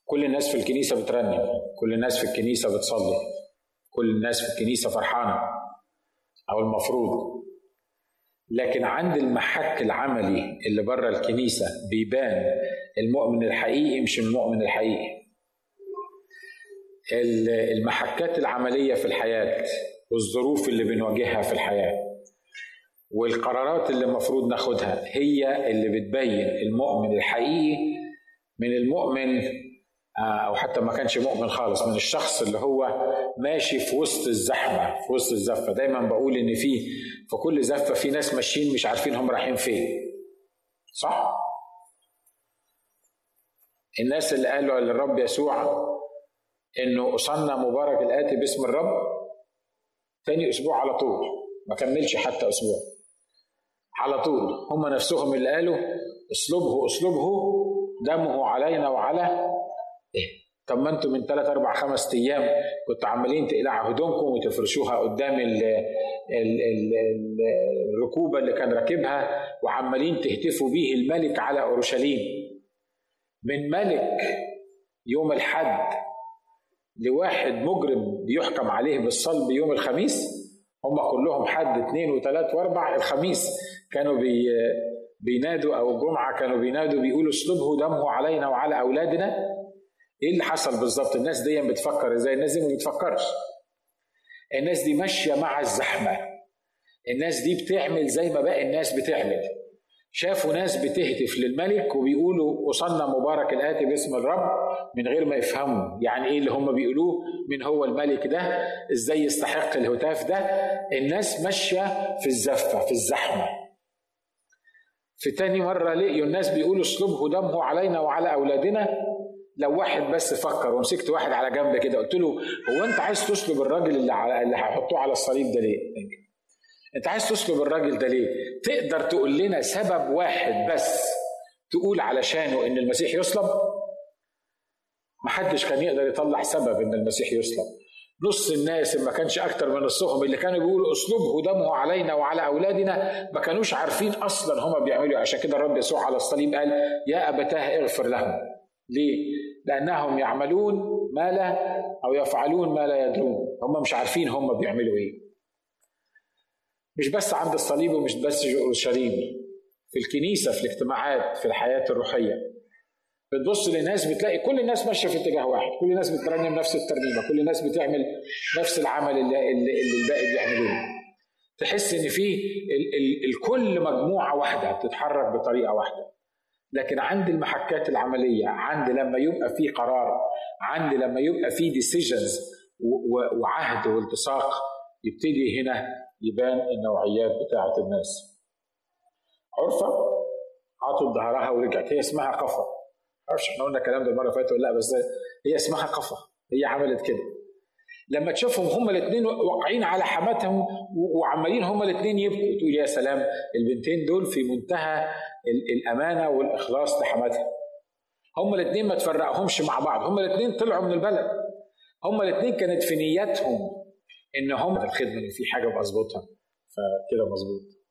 كل الناس في الكنيسة بترنم، كل الناس في الكنيسة بتصلي، كل الناس في الكنيسة فرحانة أو المفروض. لكن عند المحك العملي اللي بره الكنيسة بيبان المؤمن الحقيقي مش المؤمن الحقيقي. المحكات العملية في الحياة والظروف اللي بنواجهها في الحياة والقرارات اللي المفروض ناخدها هي اللي بتبين المؤمن الحقيقي من المؤمن أو حتى ما كانش مؤمن خالص، من الشخص اللي هو ماشي في وسط الزحمة، في وسط الزفة. دايما بقول إن في كل زفة في ناس ماشيين مش عارفين هم رايحين فين، صح؟ الناس اللي قالوا للرب يسوع إنه أصلنا مبارك الآتي باسم الرب، تاني أسبوع على طول، ما كملش حتى أسبوع، على طول هم نفسهم اللي قالوا اصلبه دمه علينا وعلى إيه؟ طب ما انتم من 3 4 5 أيام كنتوا عمالين تقلعوا هدومكم وتفرشوها قدام الركوبة اللي كان راكبها وعمالين تهتفوا بيه الملك على أورشليم. من ملك يوم الحد لواحد مجرم بيحكم عليه بالصلب يوم الخميس. هم كلهم حد 2 و3 و4، الخميس كانوا بينادوا أو الجمعة كانوا بينادوا بيقولوا اصلبه دمه علينا وعلى أولادنا. ايه اللي حصل بالظبط؟ الناس دي بتفكر ازاي؟ الناس دي ما بتفكرش، الناس دي ماشيه مع الزحمه، الناس دي بتعمل زي ما باقي الناس بتعمل. شافوا ناس بتهتف للملك وبيقولوا وصلنا مبارك الآتي باسم الرب من غير ما يفهموا يعني ايه اللي هم بيقولوه، من هو الملك ده، ازاي يستحق الهتاف ده. الناس ماشيه في الزفه في الزحمه. في تاني مره لقيوا الناس بيقولوا اصلبه دمه علينا وعلى اولادنا. لو واحد بس فكر ومسكت واحد على جنب كده قلت له هو انت عايز تسلب الراجل اللي هيحطوه على الصليب ده ليه؟ انت عايز تسلب الراجل ده ليه؟ تقدر تقول لنا سبب واحد بس تقول علشانه ان المسيح يصلب؟ محدش كان يقدر يطلع سبب ان المسيح يصلب. نص الناس ما كانش اكتر من نصهم اللي كانوا بيقولوا اصلبه دمه علينا وعلى اولادنا ما كانوش عارفين اصلا هما بيعملوا. عشان كده الرب يسوع على الصليب قال يا ابتاه اغفر لهم. ليه؟ لأنهم يعملون ما لا أو يفعلون ما لا يدرون. هم مش عارفين هم بيعملوا إيه. مش بس عند الصليب ومش بس في أورشليم، في الكنيسة، في الاجتماعات، في الحياة الروحية بتبص للناس بتلاقي كل الناس ماشية في اتجاه واحد، كل الناس بترنم نفس الترنيمة، كل الناس بتعمل نفس العمل اللي الباقي بيعملوه. تحس إن في الكل مجموعة واحدة بتتحرك بطريقة واحدة. لكن عند المحكات العملية، عند لما يبقى فيه قرار، عند لما يبقى فيه decisions وعهد والتصاق، يبتدي هنا يبان النوعيات بتاعة الناس. عرفة عطت ظهرها ورجعت، هي اسمها قفا. معرفش احنا قلنا الكلام ده المرة اللي فاتت ولا لا، بس هي اسمها قفا، هي عملت كده. لما تشوفهم هما الاثنين واقعين على حماتهم وعمالين هما الاثنين يبكوا، تقول يا سلام، البنتين دول في منتهى الامانه والاخلاص لحماتهم. هما الاثنين ما تفرقهمش مع بعض، هما الاثنين طلعوا من البلد، هما الاثنين كانت في نياتهم ان هم الخدمه اللي في حاجه بظبطها فكده مظبوط.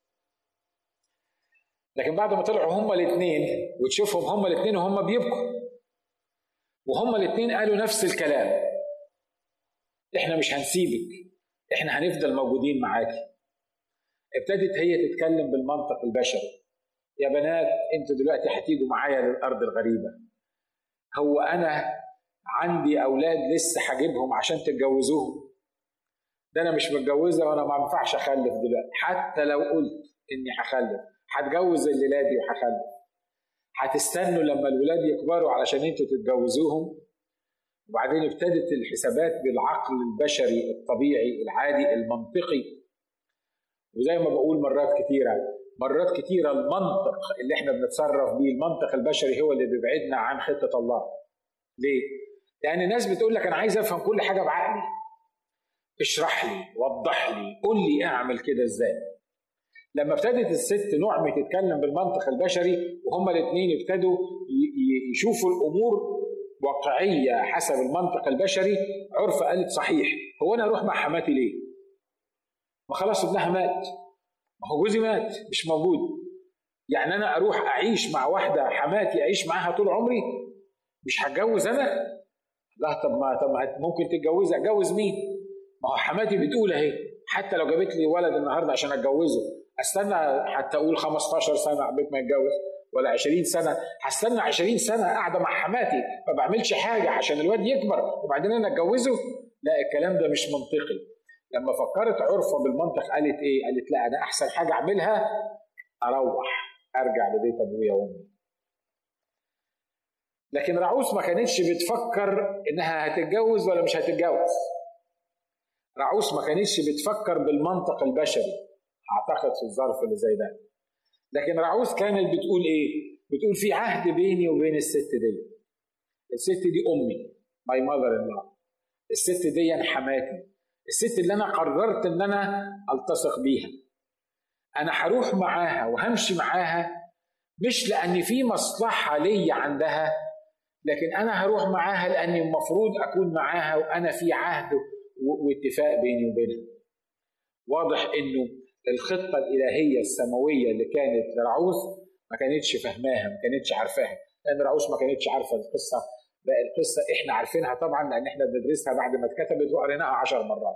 لكن بعد ما طلعوا هما الاثنين وتشوفهم هما الاثنين وهم بيبكوا وهما الاثنين قالوا نفس الكلام، احنا مش هنسيبك، احنا هنفضل موجودين معاكي. ابتدت هي تتكلم بالمنطق البشري. يا بنات انتوا دلوقتي هتيجوا معايا للارض الغريبه، هو انا عندي اولاد لسه هجيبهم عشان تتجوزوهم؟ ده انا مش متجوزه وانا ما ينفعش اخلف دلوقتي. حتى لو قلت اني هخلف هتجوز الليله دي وهخلف، هتستنوا لما الولاد يكبروا علشان انتوا تتجوزوهم؟ وبعدين ابتدت الحسابات بالعقل البشري الطبيعي العادي المنطقي. وزي ما بقول مرات كتيرة المنطق اللي احنا بنتصرف بيه، المنطق البشري، هو اللي بيبعدنا عن خطة الله. ليه؟ لأن الناس بتقول لك أنا عايز أفهم كل حاجة بعقلي، اشرح لي، وضح لي، قول لي أعمل كده إزاي. لما ابتدت الست نعمة تتكلم بالمنطق البشري وهما الاثنين ابتدوا يشوفوا الأمور واقعية حسب المنطق البشري، عرفة قالت صحيح، هو أنا أروح مع حماتي ليه؟ ما خلاص ابنها مات، ما هو جوزي مات مش موجود، يعني أنا أروح أعيش مع واحدة حماتي أعيش معاها طول عمري؟ مش هتجوز انا؟ لا طب ما ممكن تتجوزي. اتجوز مين؟ ما هو حماتي بتقول اهي حتى لو جابت لي ولد النهارده عشان اتجوزه استنى حتى اقول 15 سنه قبل ما يتجوز ولا 20 سنه؟ هستنى 20 سنه قاعده مع حماتي ما بعملش حاجه عشان الواد يكبر وبعدين انا اتجوزه؟ لا الكلام ده مش منطقي. لما فكرت عرفة بالمنطق قالت ايه؟ قالت لا انا احسن حاجه اعملها اروح ارجع لبيت ابويا وامي. لكن رعوس ما كانتش بتفكر انها هتتجوز ولا مش هتتجوز. رعوس ما كانتش بتفكر بالمنطق البشري اعتقد في الظرف اللي زي ده. لكن رعوس كانت بتقول ايه؟ بتقول في عهد بيني وبين الست دي. الست دي امي، ماي ماذر ان لا. الست دي حماتي، الست اللي انا قررت ان انا التصق بيها. انا هروح معاها وهمشي معاها مش لان في مصلحه لي عندها، لكن انا هروح معاها لاني المفروض اكون معاها وانا في عهد واتفاق بيني وبينها. واضح انه الخطه الالهيه السماويه اللي كانت لرعوس ما كانتش فهماها، ما كانتش عارفاها، لان رعوس ما كانتش عارفه القصه. بقى القصه احنا عارفينها طبعا لان احنا بندرسها بعد ما اتكتبت وقريناها 10 مرات.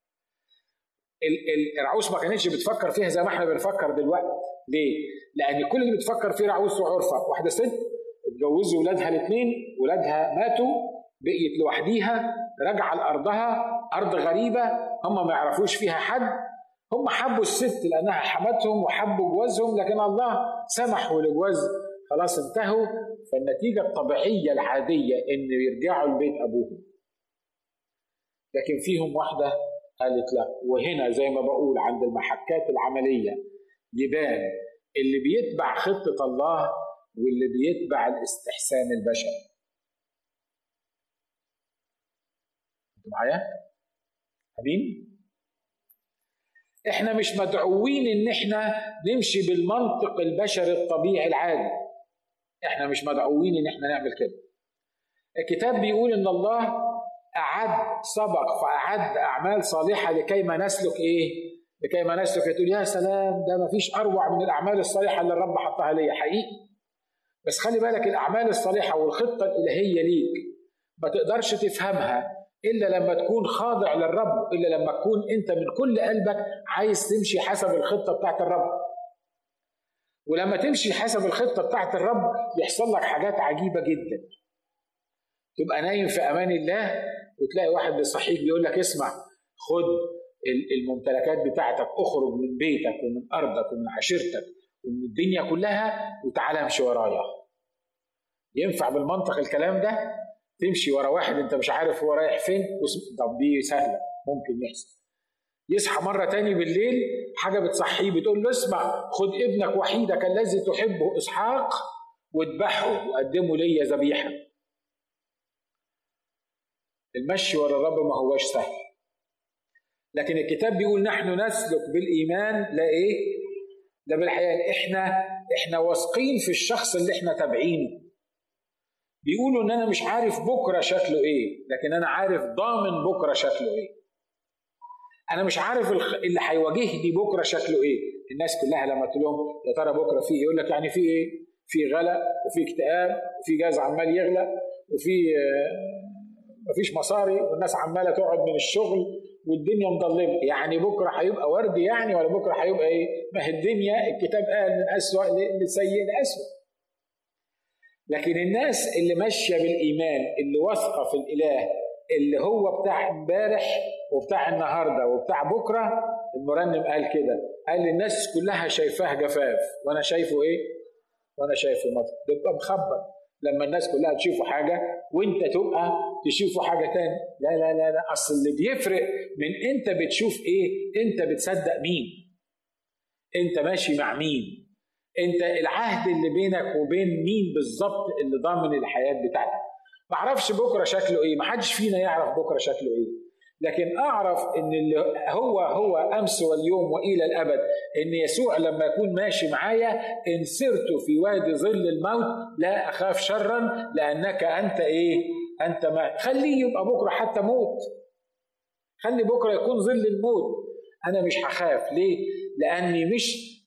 رعوس ما كانتش بتفكر فيها زي ما احنا بنفكر دلوقتي. ليه؟ لان كل اللي بتفكر فيه رعوس وعرفه واحده ست اتجوزوا ولادها الاثنين، ولادها ماتوا، بقيت لوحديها، راجعه لارضها، ارض غريبه هم ما يعرفوش فيها حد. هم حبوا الست لانها حماتهم وحبوا جوازهم، لكن الله سمحوا لجواز خلاص انتهوا. فالنتيجه الطبيعيه العاديه ان يرجعوا لبيت ابوهم. لكن فيهم واحده قالت لا. وهنا زي ما بقول عند المحكات العمليه يبان اللي بيتبع خطه الله واللي بيتبع الاستحسان البشري. انتوا معايا؟ امين؟ احنا مش مدعوين ان احنا نمشي بالمنطق البشري الطبيعي العادي. احنا مش مدعوين ان احنا نعمل كده. الكتاب بيقول ان الله اعد سبق فاعد اعمال صالحه لكي ما نسلك ايه؟ لكي ما نسلك. تقول يا سلام ده ما فيش اروع من الاعمال الصالحه اللي الرب حطها ليا. حقيقي، بس خلي بالك الاعمال الصالحه والخطه الالهيه ليك ما تقدرش تفهمها إلا لما تكون خاضع للرب، إلا لما تكون أنت من كل قلبك عايز تمشي حسب الخطة بتاعت الرب. ولما تمشي حسب الخطة بتاعت الرب يحصل لك حاجات عجيبة جدا. تبقى نايم في أمان الله وتلاقي واحد بيصحيك بيقول لك اسمع، خد الممتلكات بتاعتك، اخرج من بيتك ومن أرضك ومن عشيرتك ومن الدنيا كلها وتعالى امشي ورايا. ينفع بالمنطق الكلام ده؟ تمشي ورا واحد انت مش عارف هو رايح فين؟ طب دي سهله، ممكن يحصل. يصحى مره تاني بالليل حاجه بتصحيه بتقول له اسمع، خد ابنك وحيدك الذي تحبه اسحاق واذبحه وقدمه لي ذبيحه. المشي ورا الرب ما هوش سهل، لكن الكتاب بيقول نحن نسلك بالايمان لا ايه؟ لا بالحياه. احنا واثقين في الشخص اللي احنا تابعينه. بيقولوا ان انا مش عارف بكره شكله ايه، لكن انا عارف ضامن بكره شكله ايه. انا مش عارف اللي هيواجهني بكره شكله ايه. الناس كلها لما تقول لهم يا ترى بكره في ايه، يقول لك يعني في ايه؟ في غلا وفي اكتئاب وفي جاز عمال يغلى وفي مفيش مصاري والناس عماله تقعد من الشغل والدنيا مضلمه. يعني بكره هيبقى ورد يعني، ولا بكره هيبقى ايه؟ ما هي الدنيا الكتاب قال من اسوأ لسيء لاسوأ. لكن الناس اللي ماشيه بالايمان، اللي واثقه في الاله اللي هو بتاع امبارح وبتاع النهارده وبتاع بكره، المرنم قال كده، قال الناس كلها شايفاه جفاف وانا شايفه ايه؟ وانا شايفه مطر. تبقى مخبط لما الناس كلها تشوفوا حاجه وانت تبقى تشوفوا حاجه تاني. لا لا لا لا، اصل اللي بيفرق من انت بتشوف ايه، انت بتصدق مين، انت ماشي مع مين، انت العهد اللي بينك وبين مين بالظبط اللي ضامن الحياه بتاعتك. ما اعرفش بكره شكله ايه، ما حدش فينا يعرف بكره شكله ايه، لكن اعرف ان اللي هو امس واليوم والى الابد، ان يسوع لما يكون ماشي معايا ان سرت في وادي ظل الموت لا اخاف شرا لانك انت ايه؟ انت معي. خليه يبقى بكره حتى موت، خلي بكره يكون ظل الموت، انا مش هخاف. ليه؟ لاني مش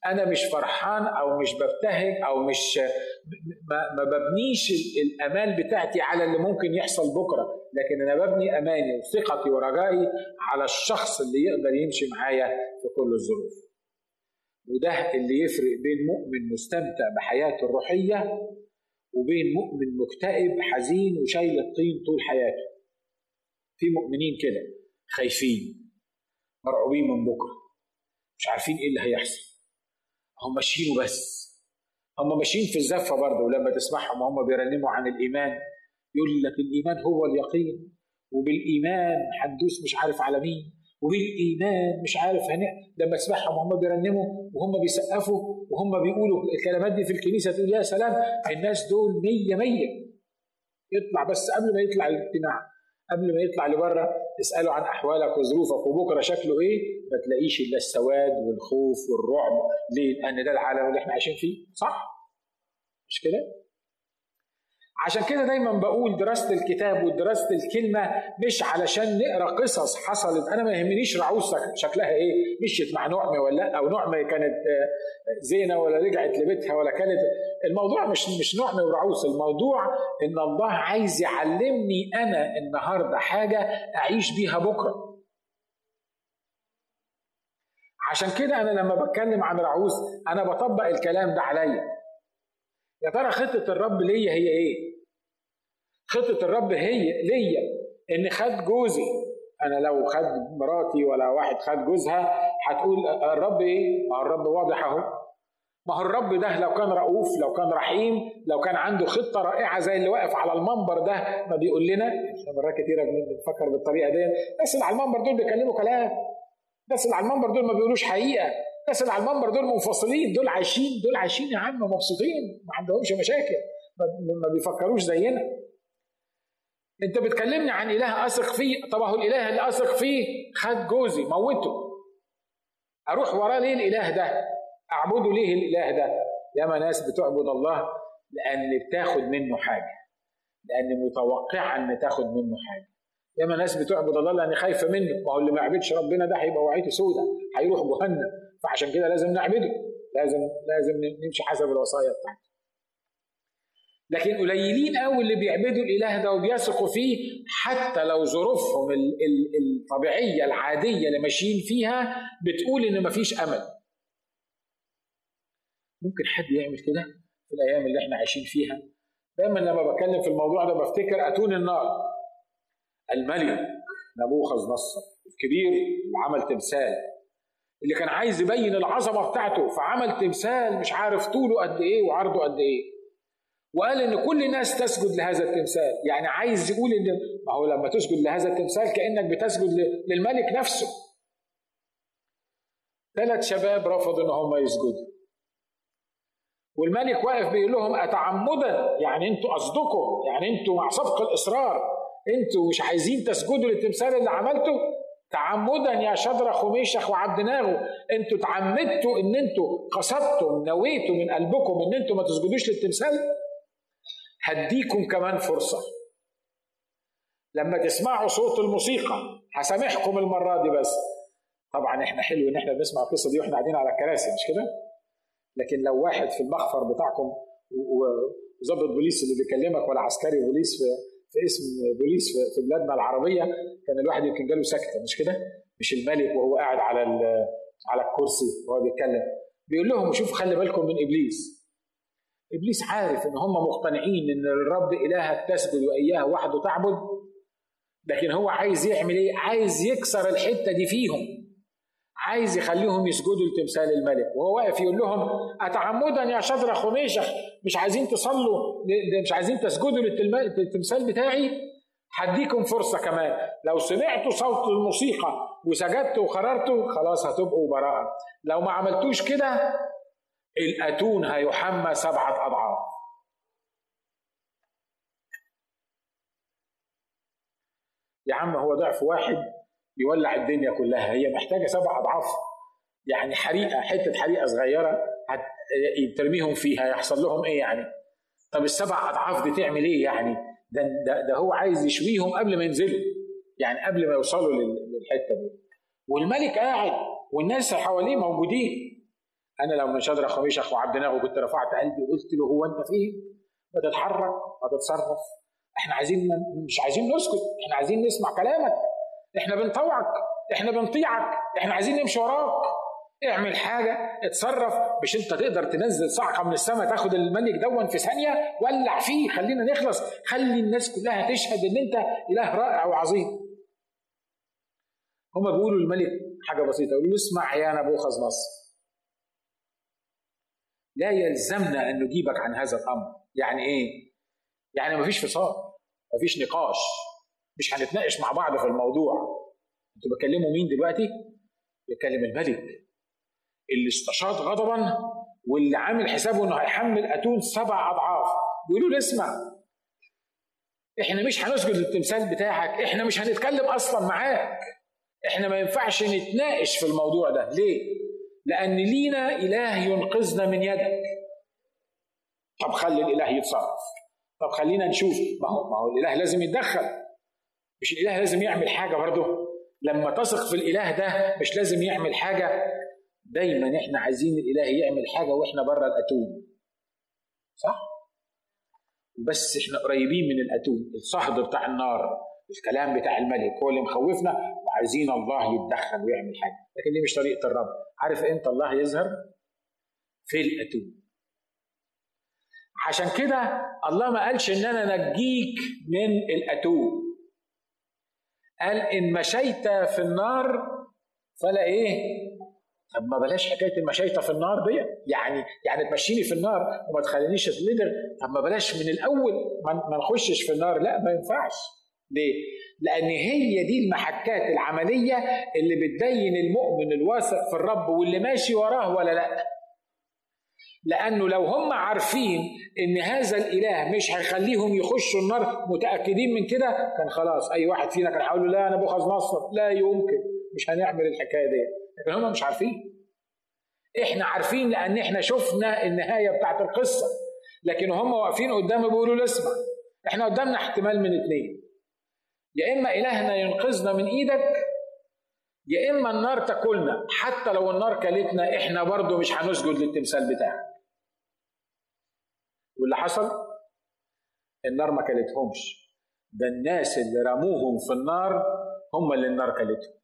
أنا مش فرحان أو مش ببتهج أو مش ما ببنيش الأمال بتاعتي على اللي ممكن يحصل بكرة، لكن أنا ببني أماني وثقتي ورجائي على الشخص اللي يقدر يمشي معايا في كل الظروف. وده اللي يفرق بين مؤمن مستمتع بحياته الروحية وبين مؤمن مكتئب حزين وشايل الطين طول حياته. في مؤمنين كده خايفين مرعوبين من بكرة، مش عارفين ايه اللي هيحصل، هم ماشيين بس، هم ماشيين في الزفة برضه. ولما تسمعهم هم بيرنموا عن الإيمان يقول لك الإيمان هو اليقين، وبالإيمان هندوس مش عارف على مين، وبالإيمان مش عارف لما تسمعهم هم بيرنموا وهم بيسقفوا وهم بيقولوا الكلمات دي في الكنيسة تقول يا سلام، الناس دول 100 يطلع بس قبل ما يطلع الاجتماع، قبل ما يطلع لبره تسأله عن أحوالك وظروفك وبكرة شكله إيه، ما تلاقيش إلا السواد والخوف والرعب. ليه؟ لأن ده العالم اللي إحنا عايشين فيه، صح؟ مش كده؟ عشان كده دايما بقول دراسة الكتاب ودراسة الكلمة مش علشان نقرأ قصص حصلت. أنا ما يهمنيش رعوز شكلها إيه، مشيت مع نعمة ولا، أو نعمة كانت زينة ولا رجعت لبيتها ولا كانت. الموضوع مش نعمة ورعوز، الموضوع إن الله عايز يعلمني أنا النهاردة حاجة أعيش بيها بكرة. عشان كده أنا لما بتكلم عن رعوز أنا بطبق الكلام ده عليا. يا ترى خطة الرب ليا هي ايه؟ خطة الرب هي ليا ان خد جوزي. انا لو خد مراتي ولا واحد خد جوزها هتقول الرب ايه؟ ما هو الرب واضح اهو. ما هو الرب ده لو كان رؤوف، لو كان رحيم، لو كان عنده خطة رائعة زي اللي واقف على المنبر ده ما بيقول لنا. احنا مرات كتيرة بنفكر بالطريقة دي، بس اللي على المنبر دول بيكلموا كلام، بس اللي على المنبر دول ما بيقولوش حقيقة، الناس اللي على المنبر دول منفصلين، دول عايشين يا عم مبسوطين، ما عندهمش مشاكل، ما بيفكروش زينا. انت بتكلمني عن اله اثق فيه، طب اهو الاله اللي اثق فيه خد جوزي موته، اروح وراه ليه الاله ده؟ اعبده ليه الاله ده؟ ياما ناس بتعبد الله لان بتاخد منه حاجه، لان متوقعه ان تاخد منه حاجه. ياما ناس بتعبد الله لان خايفه منه، ما هو اللي ما يعبدش ربنا ده هيبقى وعيته سودة، هيروح جهنم، فعشان كده لازم نعبده، لازم نمشي حسب الوصايا بتاعته. لكن قليلين قوي اللي بيعبدوا الاله ده وبيثقوا فيه، حتى لو ظروفهم الطبيعيه العاديه اللي ماشيين فيها بتقول ان مفيش امل. ممكن حد يعمل كده في الايام اللي احنا عايشين فيها؟ دايما لما بتكلم في الموضوع ده بفتكر اتون النار. الملك نبوخذ نصر الكبير اللي عمل تمثال، اللي كان عايز يبين العظمه بتاعته، فعمل تمثال مش عارف طوله قد ايه وعرضه قد ايه، وقال ان كل الناس تسجد لهذا التمثال. يعني عايز يقول ان ما هو لما تسجد لهذا التمثال كانك بتسجد للملك نفسه. 3 شباب رفضوا ان هم يسجدوا، والملك واقف بيقول لهم اتعمدا، يعني انتوا قصدكم، يعني انتوا مع سبق الاصرار انتوا مش عايزين تسجدوا للتمثال اللي عملته؟ تعمدا يا شدرخ وميشخ وعبدناغو، انتوا تعمدتوا ان انتوا قصدتم نويتوا من قلبكم ان انتوا ما تسجدوش للتمثال؟ هديكم كمان فرصة، لما تسمعوا صوت الموسيقى هسامحكم المرة دي بس. طبعا احنا حلو ان احنا بنسمع القصة دي واحنا قاعدين على الكراسي، مش كده؟ لكن لو واحد في المخفر بتاعكم وظابط بوليس اللي بيكلمك ولا عسكري بوليس في اسم بوليس في بلادنا العربية، كان الواحد يمكن جاله سكتة، مش كده؟ مش الملك وهو قاعد على الكرسي وهو بيتكلم بيقول لهم شوفوا خلي بالكم من إبليس. إبليس عارف إن هم مقتنعين إن الرب إلهك تسجد وإياه وحده تعبد، لكن هو عايز يعمل إيه؟ عايز يكسر الحتة دي فيهم، عايز يخليهم يسجدوا لتمثال الملك. وهو واقف يقول لهم أتعمدا يا شدرخ وميشخ مش عايزين تصلوا، مش عايزين تسجدوا للتمثال بتاعي؟ هديكم فرصة كمان، لو سمعتوا صوت الموسيقى وسجدتوا وخررتوا خلاص هتبقوا براءة، لو ما عملتوش كده الأتون هيحمى 7 أضعاف. يا عم هو ضعف واحد يولع الدنيا كلها، هي محتاجة 7 أضعاف. يعني حريقة، حتة حريقة صغيرة ترميهم فيها يحصل لهم إيه يعني؟ طب 7 أضعاف دي تعمل إيه يعني؟ ده هو عايز يشويهم قبل ما ينزلوا، يعني قبل ما يوصلوا للحتة دي. والملك قاعد والناس حواليه موجودين، انا لو من شدرخ وميشخ وعبدناغو كنت رفعت قلبي وقلت له هو انت فين؟ ما تتحرك، ما تتصرف. احنا مش عايزين نسكت، احنا عايزين نسمع كلامك، احنا بنطوعك، احنا بنطيعك، احنا عايزين نمشي وراك. اعمل حاجه، اتصرف. مش انت تقدر تنزل صعقه من السماء تاخد الملك دون في ثانيه؟ ولع فيه، خلينا نخلص، خلي الناس كلها تشهد ان انت اله رائع وعظيم. هما بيقولوا الملك حاجه بسيطه، يقولوا له اسمع يا نبوخذ نصر، لا يلزمنا ان نجيبك عن هذا الامر. يعني ايه؟ يعني مفيش فصال، مفيش نقاش، مش هنتناقش مع بعض في الموضوع. انتوا بتكلموا مين دلوقتي؟ بيكلم الملك اللي استشاط غضبا واللي عامل حسابه انه هيحمل اتون 7 أضعاف. بيقولوا له اسمع، احنا مش هنسجد للتمثال بتاعك، احنا مش هنتكلم اصلا معاك، احنا ما ينفعش نتناقش في الموضوع ده. ليه؟ لان لينا اله ينقذنا من يدك. طب خلي الاله يتصرف، طب خلينا نشوف. ما هو الاله لازم يتدخل، مش الاله لازم يعمل حاجه برضه؟ لما تثق في الاله ده مش لازم يعمل حاجه؟ دايما احنا عايزين الاله يعمل حاجه واحنا بره الاتون، صح؟ بس احنا قريبين من الاتون، الصهد بتاع النار، الكلام بتاع الملك هو اللي مخوفنا، وعايزين الله يتدخل ويعمل حاجه. لكن دي مش طريقه الرب. عارف امتى الله يظهر؟ في الاتون. عشان كده الله ما قالش ان انا نجيك من الاتون، قال ان مشيت في النار فلا ايه؟ طب ما بلاش حكايه المشيت في النار دي، يعني تمشيني في النار وما تخلينيش اتلدغ. طب ما بلاش من الاول ما نخشش في النار. لا، ما ينفعش. ليه؟ لان هي دي المحكات العمليه اللي بتبين المؤمن الواثق في الرب واللي ماشي وراه ولا لا. لانه لو هم عارفين ان هذا الاله مش هيخليهم يخشوا النار، متاكدين من كده، كان خلاص اي واحد فينا كان هيقول له لا انا نبوخذ نصر، لا يمكن، مش هنعمل الحكايه دي. لكن هم مش عارفين. احنا عارفين لان احنا شفنا النهايه بتاعت القصه. لكن هم واقفين قدامي بيقولوا له اسمع، احنا قدامنا احتمال من 2، يا اما الهنا ينقذنا من ايدك، يا اما النار تاكلنا. حتى لو النار كلتنا احنا برضو مش هنسجد للتمثال بتاعك. واللي حصل النار ما كلتهمش، ده الناس اللي رموهم في النار هم اللي النار كلتهم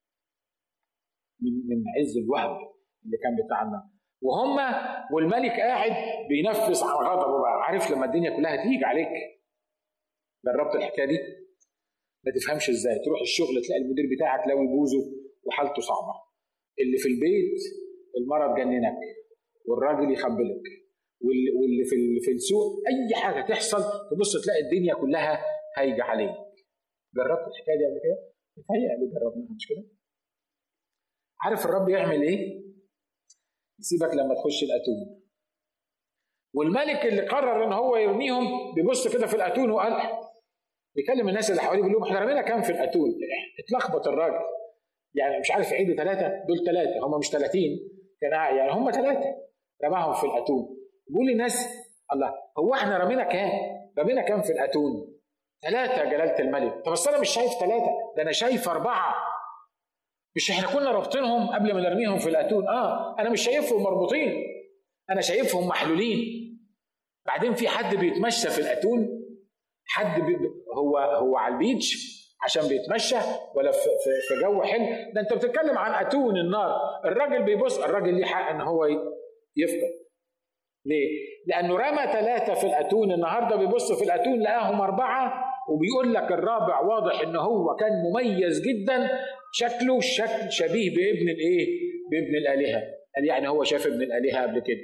من عز الوهج اللي كان بتاع النار. وهم والملك قاعد بينفس عن غضبه بقى. عارف لما الدنيا كلها تيجي عليك؟ جربت الحكايه دي؟ ما تفهمش ازاي تروح الشغل تلاقي المدير بتاعك لاوي بوزه وحالته صعبه، اللي في البيت المرض جننك والراجل يخبلك، واللي في السوق اي حاجه تحصل تبص تلاقي الدنيا كلها هايجه عليك. جربت الحكايه دي قبل كده؟ متهيألي جربناها، مش كده؟ عارف الرب يعمل ايه؟ يسيبك لما تخش الاتون. والملك اللي قرر ان هو يرميهم بيبص كده في الاتون وقال، بيكلم الناس اللي حواليه بيقول لهم احنا رمينا كام في الاتون؟ اتلخبط الراجل، يعني مش عارف يعيد 3، دول 3، هم مش 30 كان يعني هم 3 رماهم في الاتون. بيقول للناس الله، هو احنا رمينا كام؟ رمينا كام في الاتون؟ 3 يا جلاله الملك. طب بس انا مش شايف 3، ده انا شايف 4. مش احنا كنا رابطينهم قبل ما نرميهم في الاتون؟ انا مش شايفهم مربوطين، انا شايفهم محلولين. بعدين في حد بيتمشى في الاتون؟ حد هو على البيتش عشان بيتمشى ولا في جو حلو؟ ده انت بتتكلم عن اتون النار. الراجل بيبص، الراجل ليه حق ان هو يفطر. ليه؟ لانه رمى 3 في الاتون، النهارده بيبص في الاتون لقاهم 4، وبيقول لك الرابع واضح ان هو كان مميز جدا، شكله شكل شبيه بابن الايه؟ بابن الالهه. قال يعني هو شاف ابن الالهه قبل كده.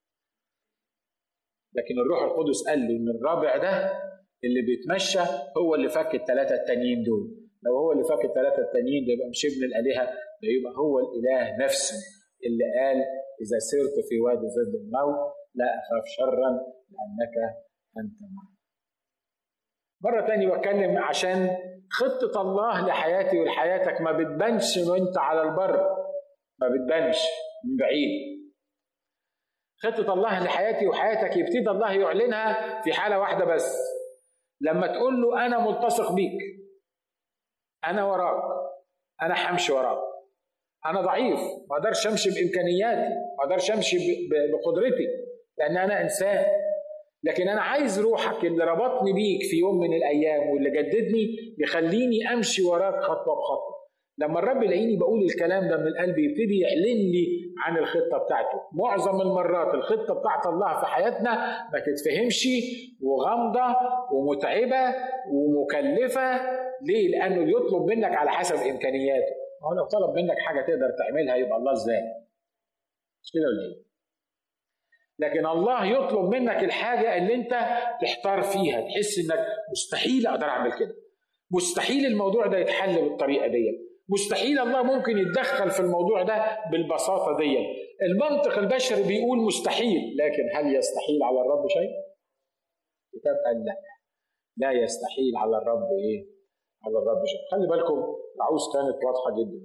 لكن الروح القدس قال له ان الرابع ده اللي بيتمشى هو اللي فك ال3 التانيين دول. لو هو اللي فك ال3 التانيين ده يبقى مش ابن الالهه، ده يبقى هو الاله نفسه اللي قال اذا سرت في وادي ظل الموت لا اخاف شرا لانك انت معي. مرة تانية بتكلم عشان خطة الله لحياتي ولحياتك ما بتبانش وانت على البر، ما بتبانش من بعيد. خطة الله لحياتي وحياتك يبتدي الله يعلنها في حالة واحدة بس، لما تقول له أنا ملتصق بيك، أنا وراك، أنا همشي وراك. انا ضعيف، ما اقدرش امشي بامكانياتي، ما اقدرش امشي بقدرتي، لان انا انسان. لكن انا عايز روحك اللي ربطني بيك في يوم من الايام واللي جددني يخليني امشي وراك خطوه بخطوه. لما الرب يلاقيني بقول الكلام ده من القلب يبتدي يعلن لي عن الخطه بتاعته. معظم المرات الخطه بتاعت الله في حياتنا ما تتفهمش وغامضه ومتعبه ومكلفه. ليه؟ لانه بيطلب منك على حسب امكانياته. هو لو طلب منك حاجه تقدر تعملها يبقى الله ازاي؟ مش كده ولا ايه؟ لكن الله يطلب منك الحاجه اللي انت تحتار فيها، تحس انك مستحيل اقدر اعمل كده، مستحيل الموضوع ده يتحل بالطريقه دي، مستحيل الله ممكن يتدخل في الموضوع ده بالبساطه دي. المنطق البشري بيقول مستحيل، لكن هل يستحيل على الرب شيء؟ الكتاب قال لا يستحيل على الرب ايه؟ على الرب شيء. خلي بالكم العروس كانت واضحه جدا.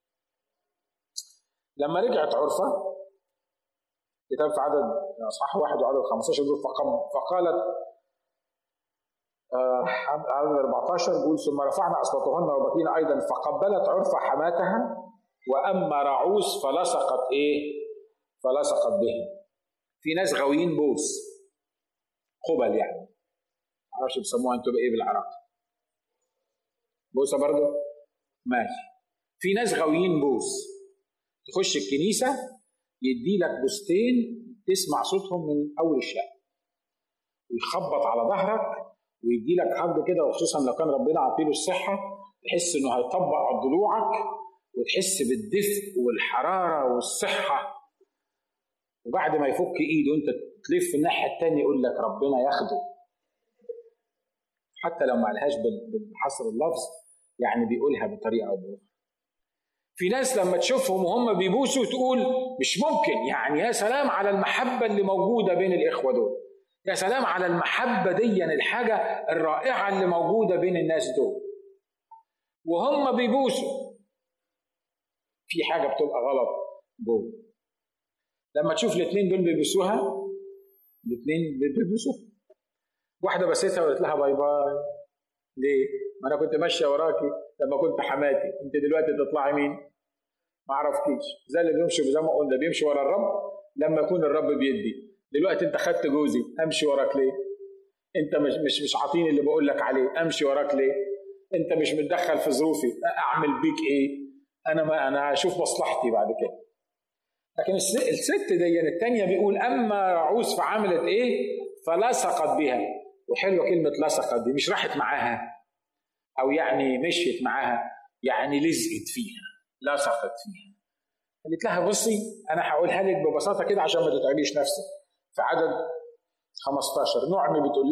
لما رجعت عرفه، كتاب في عدد اصحاح 1 وعدد 15 يقول فقالت عدد 14 يقول ثم رفعنا اصواتهن وبكينا ايضا فقبلت عرفه حماتها واما رعوس فلصقت ايه؟ فلصقت به. في ناس غاويين بوس، قبل يعني، معرفش بيسموها انتوا بايه بالعراق، بوسه برضه ماشي. في ناس غاويين بوس، تخش الكنيسه يدي لك بوستين تسمع صوتهم من اول الشارع، ويخبط على ظهرك ويدي لك حد كده، وخصوصا لو كان ربنا عطيله الصحه تحس انه هيطبق على ضلوعك وتحس بالدفء والحراره والصحه. وبعد ما يفك ايده انت تلف الناحيه الثانيه يقول لك ربنا ياخده، حتى لو ما قالهاش بحصر اللفظ يعني بيقولها بطريقه او باخرى. في ناس لما تشوفهم وهم بيبوسوا تقول مش ممكن، يعني يا سلام على المحبه اللي موجوده بين الاخوه دول، يا سلام على المحبه دي، الحاجه الرائعه اللي موجوده بين الناس دول. وهم بيبوسوا في حاجه بتبقى غلط جوه. لما تشوف الاثنين دول بيبوسوها، الاثنين بيبوسوها، واحده بستها وقالت لها باي باي. ليه؟ ما انا كنت ماشيه وراكي لما كنت حماتي، انت دلوقتي تطلعي مين؟ ما اعرفكيش. زي اللي بيمشي زي ما قلنا بيمشي ورا الرب لما يكون الرب بيدي. دلوقتي انت خدت جوزي، امشي وراك ليه؟ انت مش عاطيني اللي بقول لك عليه، امشي وراك ليه؟ انت مش متدخل في ظروفي، اعمل بيك ايه؟ انا اشوف مصلحتي بعد كده. لكن الست دي الثانيه بيقول اما رعوس فعملت ايه؟ فلصقت بها. وحلوه كلمه لصقت دي، مش راحت معاها او يعني مشيت معاها، يعني لزقت فيها، لصقت فيها. قالت لها بصي انا هقولها لك ببساطه كده عشان ما تتعبيش نفسك. في عدد 15 نعمي بتقول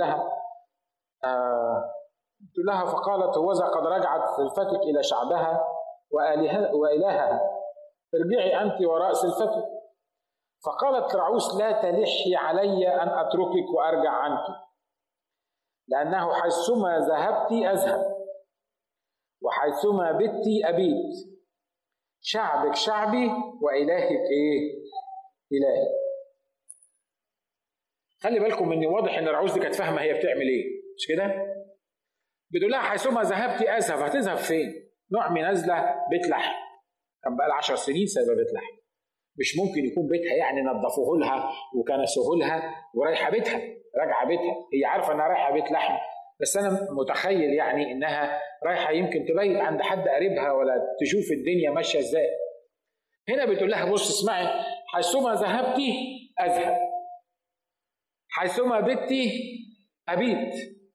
لها فقالت هوذا قد رجعت سلفتك الى شعبها والهها، ارجعي انت وراء سلفتك. فقالت رعوس لا تلحي علي ان اتركك وارجع عنك، لانه حيثما ذهبت اذهب وحيثما بت ابيت، شعبك شعبي والهك ايه؟ الهي. خلي بالكم ان واضح ان الرعوس دي كانت فاهمه هي بتعمل ايه، مش كده؟ بتقول لها حيثما ذهبت اذهب. هتذهب فين؟ نعمي نازله بيت لحم، كان بقى لها 10 سنين سايبه بيت لحم، مش ممكن يكون بيتها يعني نظفوه لها وكنسوه لها ورايحه بيتها، راجعه بيتها. هي عارفه انها رايحه بيت لحم، بس انا متخيل يعني انها رايحه يمكن تبيت عند حد قريبها ولا تشوف الدنيا ماشيه ازاي. هنا بتقول لها بص اسمعي، حيثما ذهبت اذهب، حيثما بت ابيت.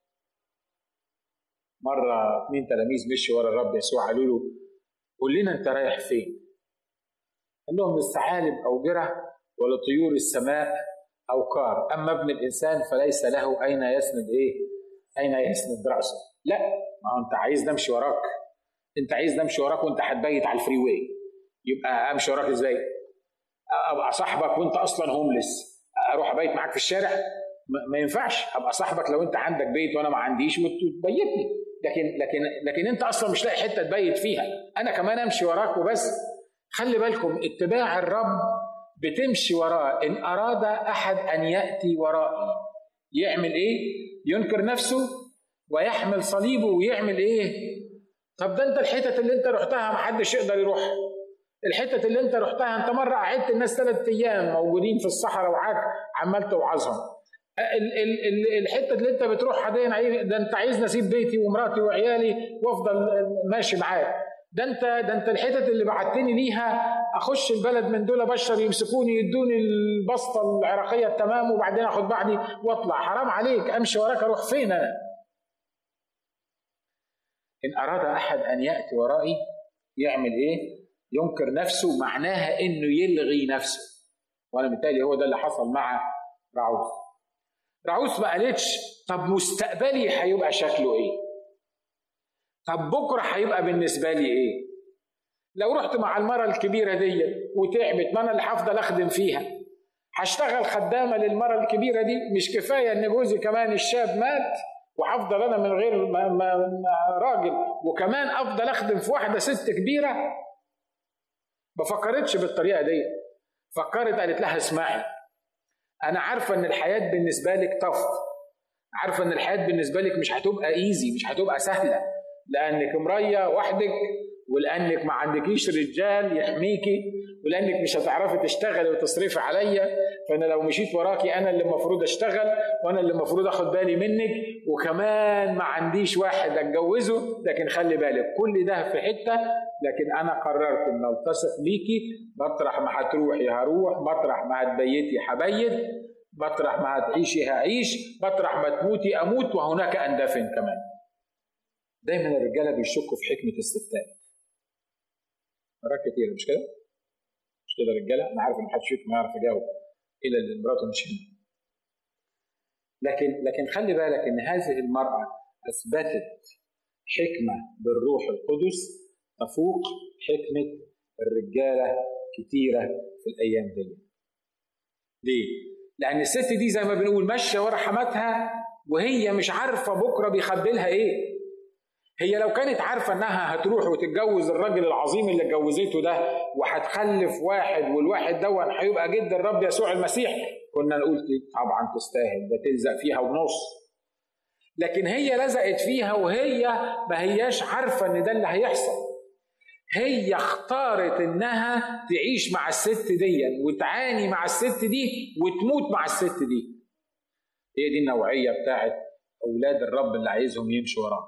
مره 2 تلاميذ مشوا ورا الرب يسوع قالوا له قول لنا انت رايح فين؟ قال لهم للثعالب اوجره ولطيور السماء اوقار، اما ابن الانسان فليس له اين يسند ايه؟ اين يسند راسه. لا، ما انت عايز نمشي وراك، انت عايز نمشي وراك وانت هتبيت على الفري واي، يبقى امشي وراك ازاي؟ ابقى صاحبك وانت اصلا هوملس، اروح ابيت معاك في الشارع؟ ما ينفعش. ابقى صاحبك لو انت عندك بيت وانا ما عنديش وتبيتني، لكن انت اصلا مش لاقي حته تبيت فيها، انا كمان امشي وراك وبس. خلي بالكم اتباع الرب بتمشي وراه. ان اراد احد ان ياتي ورائي يعمل ايه؟ ينكر نفسه ويحمل صليبه ويعمل ايه؟ طب ده انت الحتت اللي انت رحتها ما حدش يقدر يروح، الحتة اللي انت رحتها، انت مرة قعدت الناس 3 أيام موجودين في الصحراء وعاك عمال توعظهم. الحتة اللي انت بتروحها دي، ده انت عايزني اسيب بيتي ومراتي وعيالي وافضل ماشي معاك. ده انت الحتة اللي بعتني ليها اخش البلد من دول بشر يمسكوني يدوني البسطة العراقية التمام وبعدين اخد بعدي واطلع. حرام عليك، امشي وراك اروح فين انا؟ ان اراد احد ان يأتي ورائي يعمل ايه؟ ينكر نفسه، معناها انه يلغي نفسه. وانا بالتالي هو ده اللي حصل مع راعوث. راعوث ما قالتش طب مستقبلي هيبقى شكله ايه؟ طب بكره هيبقى بالنسبه لي ايه؟ لو رحت مع المرأة الكبيرة دي وتعبت، ما انا اللي هفضل اخدم فيها. هشتغل خدامة للمرأة الكبيرة دي؟ مش كفاية ان جوزي كمان الشاب مات وهفضل انا من غير راجل وكمان افضل اخدم في واحدة ست كبيرة؟ ما فكرتش بالطريقة دي. فكرت قالت لها اسمعي، انا عارفة ان الحياة بالنسبة لك طف، عارفة ان الحياة بالنسبة لك مش هتبقى ايزي، مش هتبقى سهلة، لانك مراية وحدك، ولانك ما عندكيش رجال يحميكي، ولانك مش هتعرفي تشتغلي وتصرفي عليا. فانا لو مشيت وراكي انا اللي المفروض اشتغل وانا اللي المفروض اخد بالي منك، وكمان ما عنديش واحد اتجوزه. لكن خلي بالك كل ده في حته، لكن انا قررت ان التصق بيكي. مطرح ما هتروحي هروح، مطرح ما هتبيتي هبيت، مطرح ما هتعيشي هعيش، مطرح ما تموتي اموت، وهناك اندفن كمان. دايما الرجاله بيشكوا في حكمه الستات. مرات كتير مش كده؟ مش كده رجاله؟ انا عارف ان محدش فيكم يعرف يجاوب الا اللي مراته مش هنا. لكن خلي بالك ان هذه المراه اثبتت حكمه بالروح القدس تفوق حكمه الرجاله كتيره في الايام دي. ليه؟ لان الست دي زي ما بنقول ماشيه ورا حماتها وهي مش عارفه بكره بيخبي لها ايه. هي لو كانت عارفة انها هتروح وتتجوز الراجل العظيم اللي اتجوزته ده وهتخلف واحد، والواحد ده هيبقى جد الرب يسوع المسيح، كنا نقول طبعا تستاهل، ده تلزق فيها ونص. لكن هي لزقت فيها وهي ما هياش عارفة ان ده اللي هيحصل. هي اختارت انها تعيش مع الست دي وتعاني مع الست دي وتموت مع الست دي. هي دي النوعية بتاعت اولاد الرب اللي عايزهم يمشوا وراه.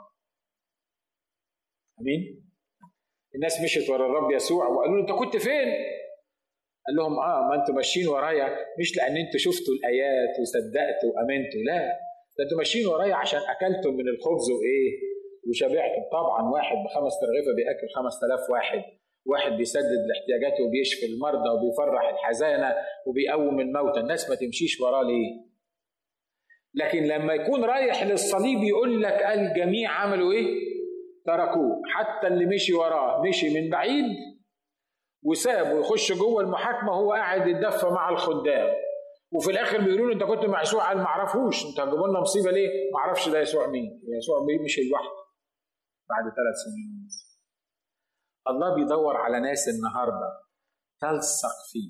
امين. الناس مشيت ورا الرب يسوع وقالوا له انت كنت فين؟ قال لهم ما انتوا ماشيين ورايا مش لان انتوا شفتوا الايات وصدقتوا وامنتوا، لا، ده انتوا ماشيين ورايا عشان اكلتم من الخبز وايه وشبعتم. طبعا واحد ب5 ترغيفه بياكل 5000 واحد، واحد بيسدد الاحتياجات وبيشفي المرضى وبيفرح الحزانه وبيقوم الموتى. الناس ما تمشيش وراه ليه؟ لكن لما يكون رايح للصليب يقول لك الجميع عملوا ايه؟ تركوه. حتى اللي مشي وراه مشي من بعيد وسابه يخش جوه المحاكمه وهو قاعد يتدفى مع الخدام، وفي الاخر بيقولوا له انت كنت مع يسوع. قال ما اعرفوش، انت هتجيبوا لنا مصيبه ليه؟ ما اعرفش ده يسوع مين. يسوع مشي لوحده بعد 3 سنين ونص. الله بيدور على ناس النهارده تلصق فيه.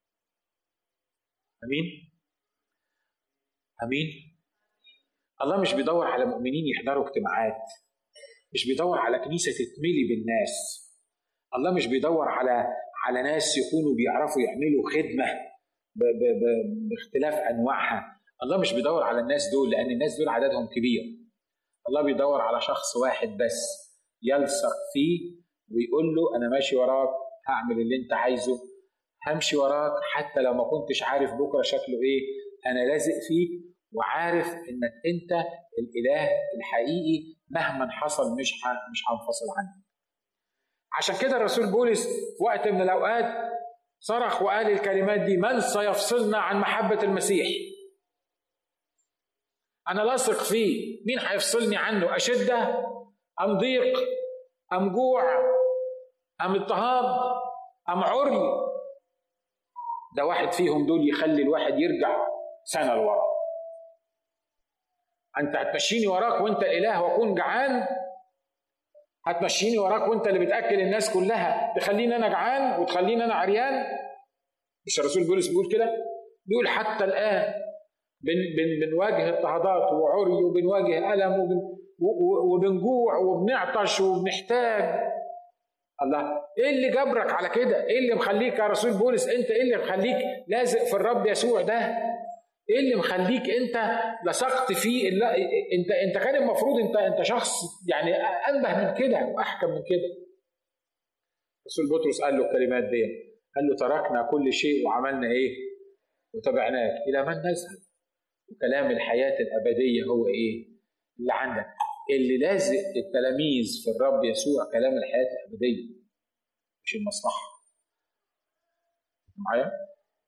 امين امين. الله مش بيدور على مؤمنين يحضروا اجتماعات، مش بيدور على كنيسة تتملي بالناس. الله مش بيدور على ناس يكونوا بيعرفوا يعملوا خدمة باختلاف أنواعها. الله مش بيدور على الناس دول، لأن الناس دول عددهم كبير. الله بيدور على شخص واحد بس يلصق فيه ويقول له أنا ماشي وراك، هعمل اللي أنت عايزه، همشي وراك حتى لو ما كنتش عارف بكرة شكله إيه. أنا لازق فيك وعارف إنك أنت الإله الحقيقي، مهما حصل مش هنفصل عنك. عشان كده الرسول بولس في وقت من الأوقات صرخ وقال الكلمات دي: من سيفصلنا عن محبة المسيح؟ أنا لاصق فيه، مين هيفصلني عنه؟ أشدة أم ضيق أم جوع أم اضطهاد أم عري؟ ده واحد فيهم دول يخلي الواحد يرجع سنة لورا. أنت هتمشيني وراك وأنت الإله وأكون جعان؟ هتمشيني وراك وأنت اللي بتأكل الناس كلها تخليني أنا جعان وتخليني أنا عريان؟ مش الرسول بولس بيقول كده؟ بيقول حتى الآن بنواجه اضطهادات وعري وبنواجه ألم وبنجوع وبنعطش وبنحتاج. الله، ايه اللي جبرك على كده؟ ايه اللي مخليك يا رسول بولس انت ايه اللي مخليك لازق في الرب يسوع ده؟ ايه اللي مخليك انت لصقت فيه؟ لا انت كان المفروض انت شخص يعني انبه من كده واحكم من كده. رسول بطرس قال له الكلمات دي، قال له تركنا كل شيء وعملنا ايه؟ وتبعناك الى من نذهب؟ وكلام الحياه الابديه هو ايه اللي عندك؟ اللي لازق التلاميذ في الرب يسوع كلام الحياه الابديه مش المصلحه. معايا؟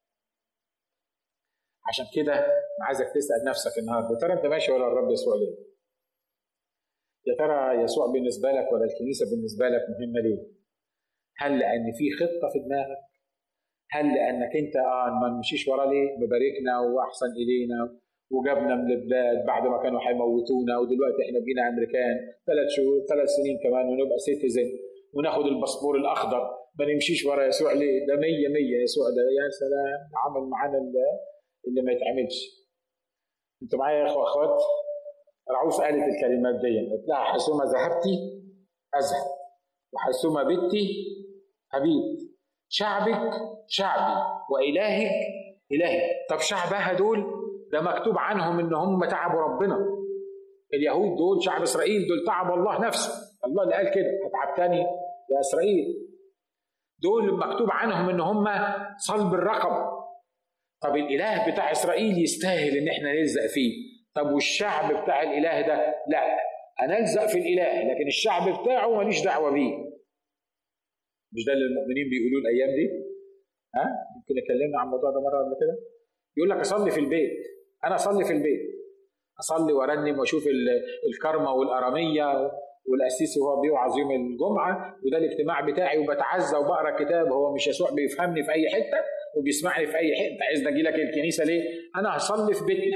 عشان كده انا عايزك تسال نفسك النهارده، ترى انت ماشي ورا الرب يسوع ليه؟ يا ترى يسوع بالنسبه لك ولا الكنيسه بالنسبه لك مهمه ليه؟ هل لان في خطه في دماغك؟ هل لانك انت ما نمشيش وراه ليه؟ مباركنا واحسن الينا وجابنا من البلاد بعد ما كانوا هيموتونا ودلوقتي احنا بقينا امريكان 3 سنين كمان ونبقى سيتيزن وناخد الباسبور الاخضر. ما نمشيش ورا يسوع ليه؟ ده 100 يسوع ده يا سلام عمل معانا اللي ما يتعملش. انتوا معايا يا اخوات؟ رعوس قالت الكلمات دي، قالت لها حيثما ذهبتي اذهب وحيثما بتي أبيت، شعبك شعبي وإلهك إلهي. طب شعبها دول ده مكتوب عنهم إن هم تعبوا ربنا. اليهود دول شعب إسرائيل دول تعبوا الله نفسه، الله اللي قال كده أتعبتني يا إسرائيل. دول مكتوب عنهم إن هم صلب الرقبة. طب الإله بتاع إسرائيل يستاهل إن إحنا نلزق فيه. طب والشعب بتاع الإله ده لا، أنا ألزق في الإله لكن الشعب بتاعه ماليش دعوة بيه. مش ده اللي المؤمنين بيقولوه الايام دي؟ يمكن اتكلمنا عن الموضوع ده مره قبل كده. يقول لك اصلي في البيت. انا اصلي في البيت، اصلي وارنم واشوف الكرمه والاراميه والقسيس وهو بيوعظ يوم الجمعه وده الاجتماع بتاعي وبتعزى وبقرا كتاب. هو مش يسوع بيفهمني في اي حته وبيسمعني في اي حته. عايزني اجي لك الكنيسه ليه؟ انا هصلي في بيتنا،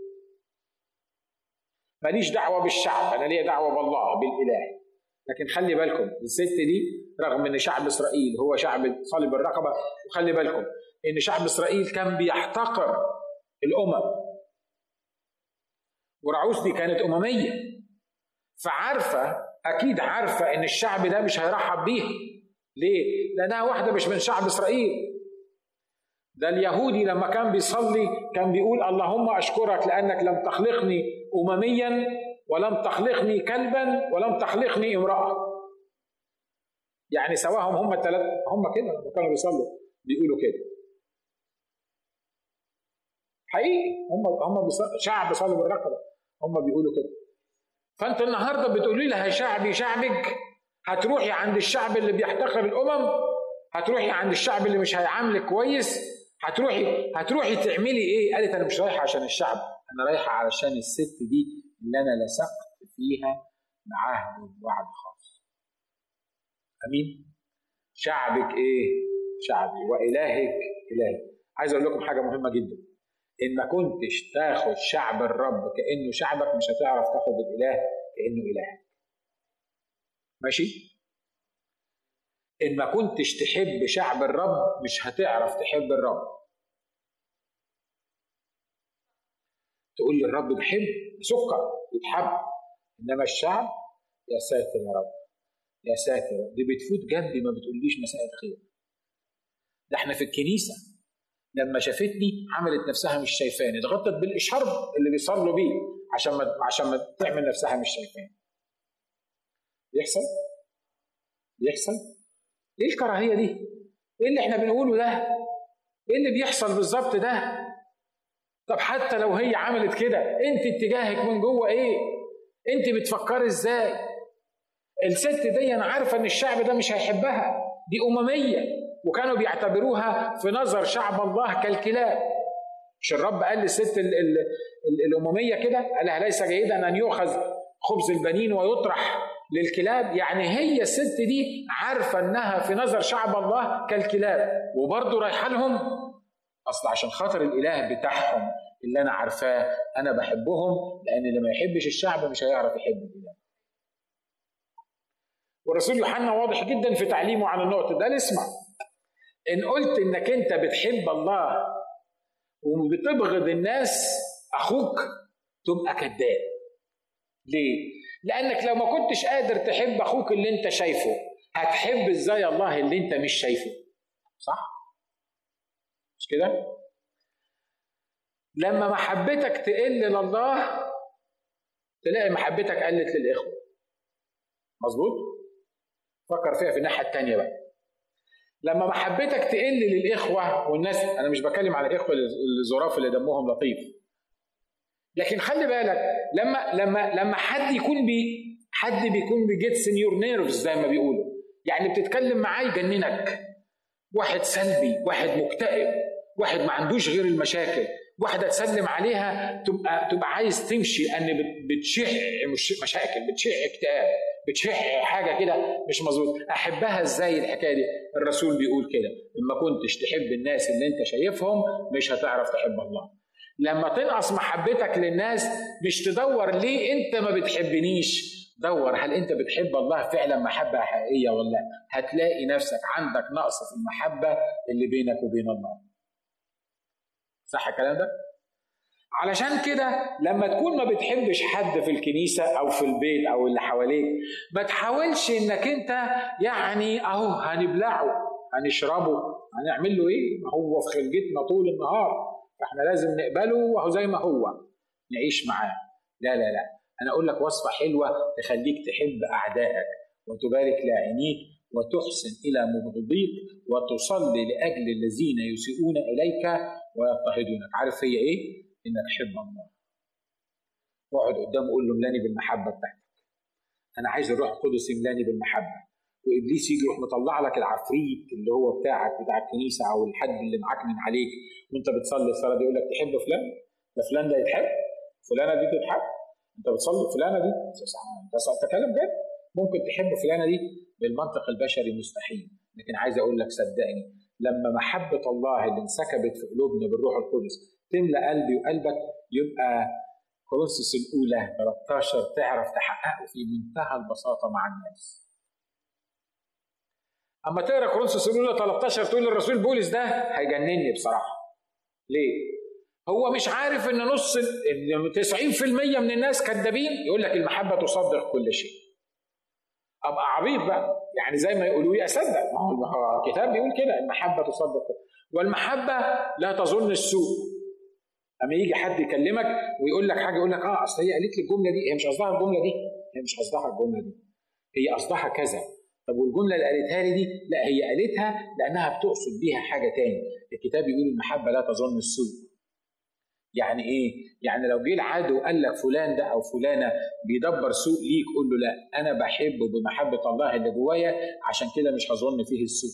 ماليش دعوه بالشعب، انا ليا دعوه بالله بالاله. لكن خلي بالكم الست دي رغم ان شعب اسرائيل هو شعب صلب الرقبه، وخلي بالكم ان شعب اسرائيل كان بيحتقر الامم، ورعوس دي كانت امميه، فعارفه اكيد عارفه ان الشعب ده مش هيرحب بيها. ليه؟ لانها واحده مش من شعب اسرائيل. ده اليهودي لما كان بيصلي كان بيقول اللهم اشكرك لانك لم تخلقني امميا ولم تخلقني كلبا ولم تخلقني امرأة. يعني سواهم هم الثلاثة، هم كده لما كانوا بيصلوا بيقولوا كده حقيقي. هم شعب صلب الرقبة، هم بيقولوا كده. فانت النهارده بتقولي لها شعبي شعبك، هتروحي عند الشعب اللي بيحتقر الامم، هتروحي عند الشعب اللي مش هيعاملك كويس، هتروحي تعملي ايه؟ قالت انا مش رايحه عشان الشعب، انا رايحه علشان الست دي اللي انا لصقت فيها بعهد ووعد خاص. امين. شعبك ايه؟ شعبي والهك الهي. عايز اقول لكم حاجه مهمه جدا، ان ما كنتش تاخد شعب الرب كانه شعبك مش هتعرف تاخد الاله كانه الهك. ماشي؟ ان ما كنتش تحب شعب الرب مش هتعرف تحب الرب. تقول لي الرب بحب سكر يتحب، انما الشعب يا ساتر يا رب يا ساتر، دي بتفوت جنبي ما بتقوليش مساء الخير. ده احنا في الكنيسه لما شافتني عملت نفسها مش شايفاني، اتغطت بالاشارب اللي بيصلوا بيه عشان ما تعمل نفسها مش شايفاني. بيحصل ايه الكراهيه دي؟ ايه اللي احنا بنقوله ده؟ ايه اللي بيحصل بالظبط ده؟ طب حتى لو هي عملت كده، انت اتجاهك من جوه ايه؟ انت بتفكري ازاي؟ الست دي انا عارفه ان الشعب ده مش هيحبها، دي امميه وكانوا بيعتبروها في نظر شعب الله كالكلاب. مش الرب قال للست الامميه كده؟ قال لها ليس جيدا ان يؤخذ خبز البنين ويطرح للكلاب. يعني هي الست دي عارفه انها في نظر شعب الله كالكلاب وبرضه رايحه لهم اصل عشان خاطر الاله بتاعهم اللي انا عارفاه انا بحبهم، لان اللي ما يحبش الشعب مش هيعرف يحب الاله. والرسول يوحنا واضح جدا في تعليمه عن النقطه ده. اسمع، ان قلت انك انت بتحب الله وبتبغض الناس اخوك تبقى كذاب. ليه؟ لانك لو ما كنتش قادر تحب اخوك اللي انت شايفه هتحب ازاي الله اللي انت مش شايفه؟ صح؟ مش كده؟ لما محبتك تقل لله تلاقي محبتك قلت للإخوة. مظبوط؟ فكر فيها في الناحية التانية بقى. لما محبتك تقل للإخوة والناس، أنا مش بكلم على الإخوة الظراف اللي دمهم لطيف، لكن خلي بالك لما حد بيكون بيجيتس ان يور نيرفز زي ما بيقولوا، يعني بتتكلم معاه يجننك، واحد سلبي، واحد مكتئب، واحد ما عندوش غير المشاكل، واحدة تسلم عليها تبقى عايز تمشي لأن بتشح مشاكل، بتشح اكتئاب، بتشح حاجة كده مش مظبوط. أحبها إزاي الحكاية دي؟ الرسول بيقول كده: لما كنتش تحب الناس اللي أنت شايفهم مش هتعرف تحب الله. لما تنقص محبتك للناس مش تدور ليه أنت ما بتحبنيش، دور هل أنت بتحب الله فعلا محبة حقيقية ولا لا. هتلاقي نفسك عندك نقص في المحبة اللي بينك وبين الله. صح الكلام ده؟ علشان كده لما تكون ما بتحبش حد في الكنيسة أو في البيت أو اللي حواليك، ما تحاولش إنك أنت يعني أهو هنبلعه هنشربه هنعمل له إيه؟ ما هو في خلقتنا طول النهار، فإحنا لازم نقبله وهو زي ما هو نعيش معاه. لا لا لا، أنا أقول لك وصفة حلوة تخليك تحب أعدائك وتبارك لاعنيك وتحسن إلى مبغضيك وتصلي لأجل الذين يسيئون إليك ويضطهدونك. عارف هي إيه؟ إنك تحب الله. واقعد قدامه قول له: املاني بالمحبة بتاعتك. أنا عايز الروح القدس يملاني بالمحبة. وإبليس يجي يروح مطلع لك العفريت اللي هو بتاعك بتاع الكنيسة أو الحد اللي معاك من عليك وأنت بتصلي الصلاة دي، يقول لك: تحب فلان؟ ده فلان ده يتحب؟ فلانة دي تتحب؟ أنت بتصلي فلانة دي؟ ده كلام جد. ممكن تحب فلانة دي بالمنطق البشري مستحيل، لكن عايز أقول لك صدقني لما محبة الله اللي انسكبت في قلوبنا بالروح القدس تملأ قلبي وقلبك، يبقى كورنثوس الأولى 13 تعرف تحققه في منتهى البساطة مع الناس. أما تقرأ كورنثوس الأولى 13 تقول الرسول بولس ده هيجنني بصراحة. ليه؟ هو مش عارف إن 90% من الناس كذابين. يقول لك المحبة تصدق كل شيء. أبقى عبيط بقى، يعني زي ما يقولوا لي أصدق، ما هو الكتاب بيقول كده: المحبة تصدق والمحبة لا تظن السوء. أما يجي حد يكلمك ويقول لك حاجة يقول لك: أصل هي قالت لي الجملة دي، هي مش قصدها الجملة دي، هي مش قصدها الجملة دي، هي قصدها كذا. طب والجملة اللي قالتها لي دي؟ لا، هي قالتها لأنها بتقصد بيها حاجة تاني. الكتاب يقول المحبة لا تظن السوء. يعني إيه؟ يعني لو جه العدو وقال لك فلان ده أو فلانة بيدبر سوء ليك، قول له: لا، أنا بحبه بمحبة الله اللي جوايا، عشان كده مش هظن فيه السوء.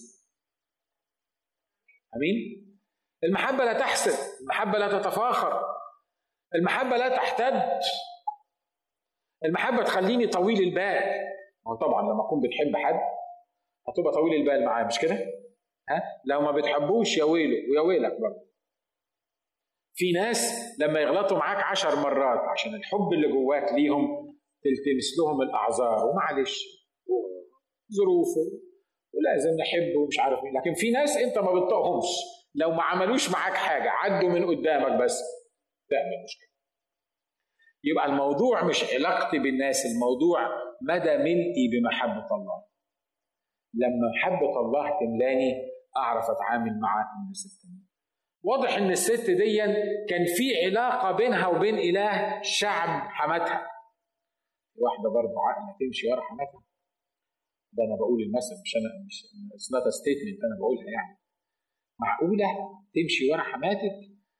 أمين؟ المحبة لا تحسد، المحبة لا تتفاخر، المحبة لا تحتد، المحبة تخليني طويل البال. هو طبعا لما أكون بتحب حد هتبقى طويل البال معاه، مش كده؟ لو ما بتحبوش يا ويله ويا ويلك برضه. في ناس لما يغلطوا معاك 10 مرات عشان الحب اللي جواك ليهم تلتمس لهم الأعذار ومعلش ظروفه ولازم نحبه ومش عارف ايه، لكن في ناس انت ما بتطقهمش، لو ما عملوش معاك حاجة عدوا من قدامك بس تعمل مشكلة. يبقى الموضوع مش علاقتي بالناس، الموضوع مدى ملئي بمحبة الله. لما محبة الله تملاني أعرف أتعامل مع الناس التانيين. واضح إن الست دي كان في علاقة بينها وبين إله شعب حماتها. واحدة برضو عقلة تمشي ورا حماتها؟ ده أنا بقول المثل، مش أنا، مش it's not a statement أنا بقولها يعني. معقولة تمشي ورا حماتك؟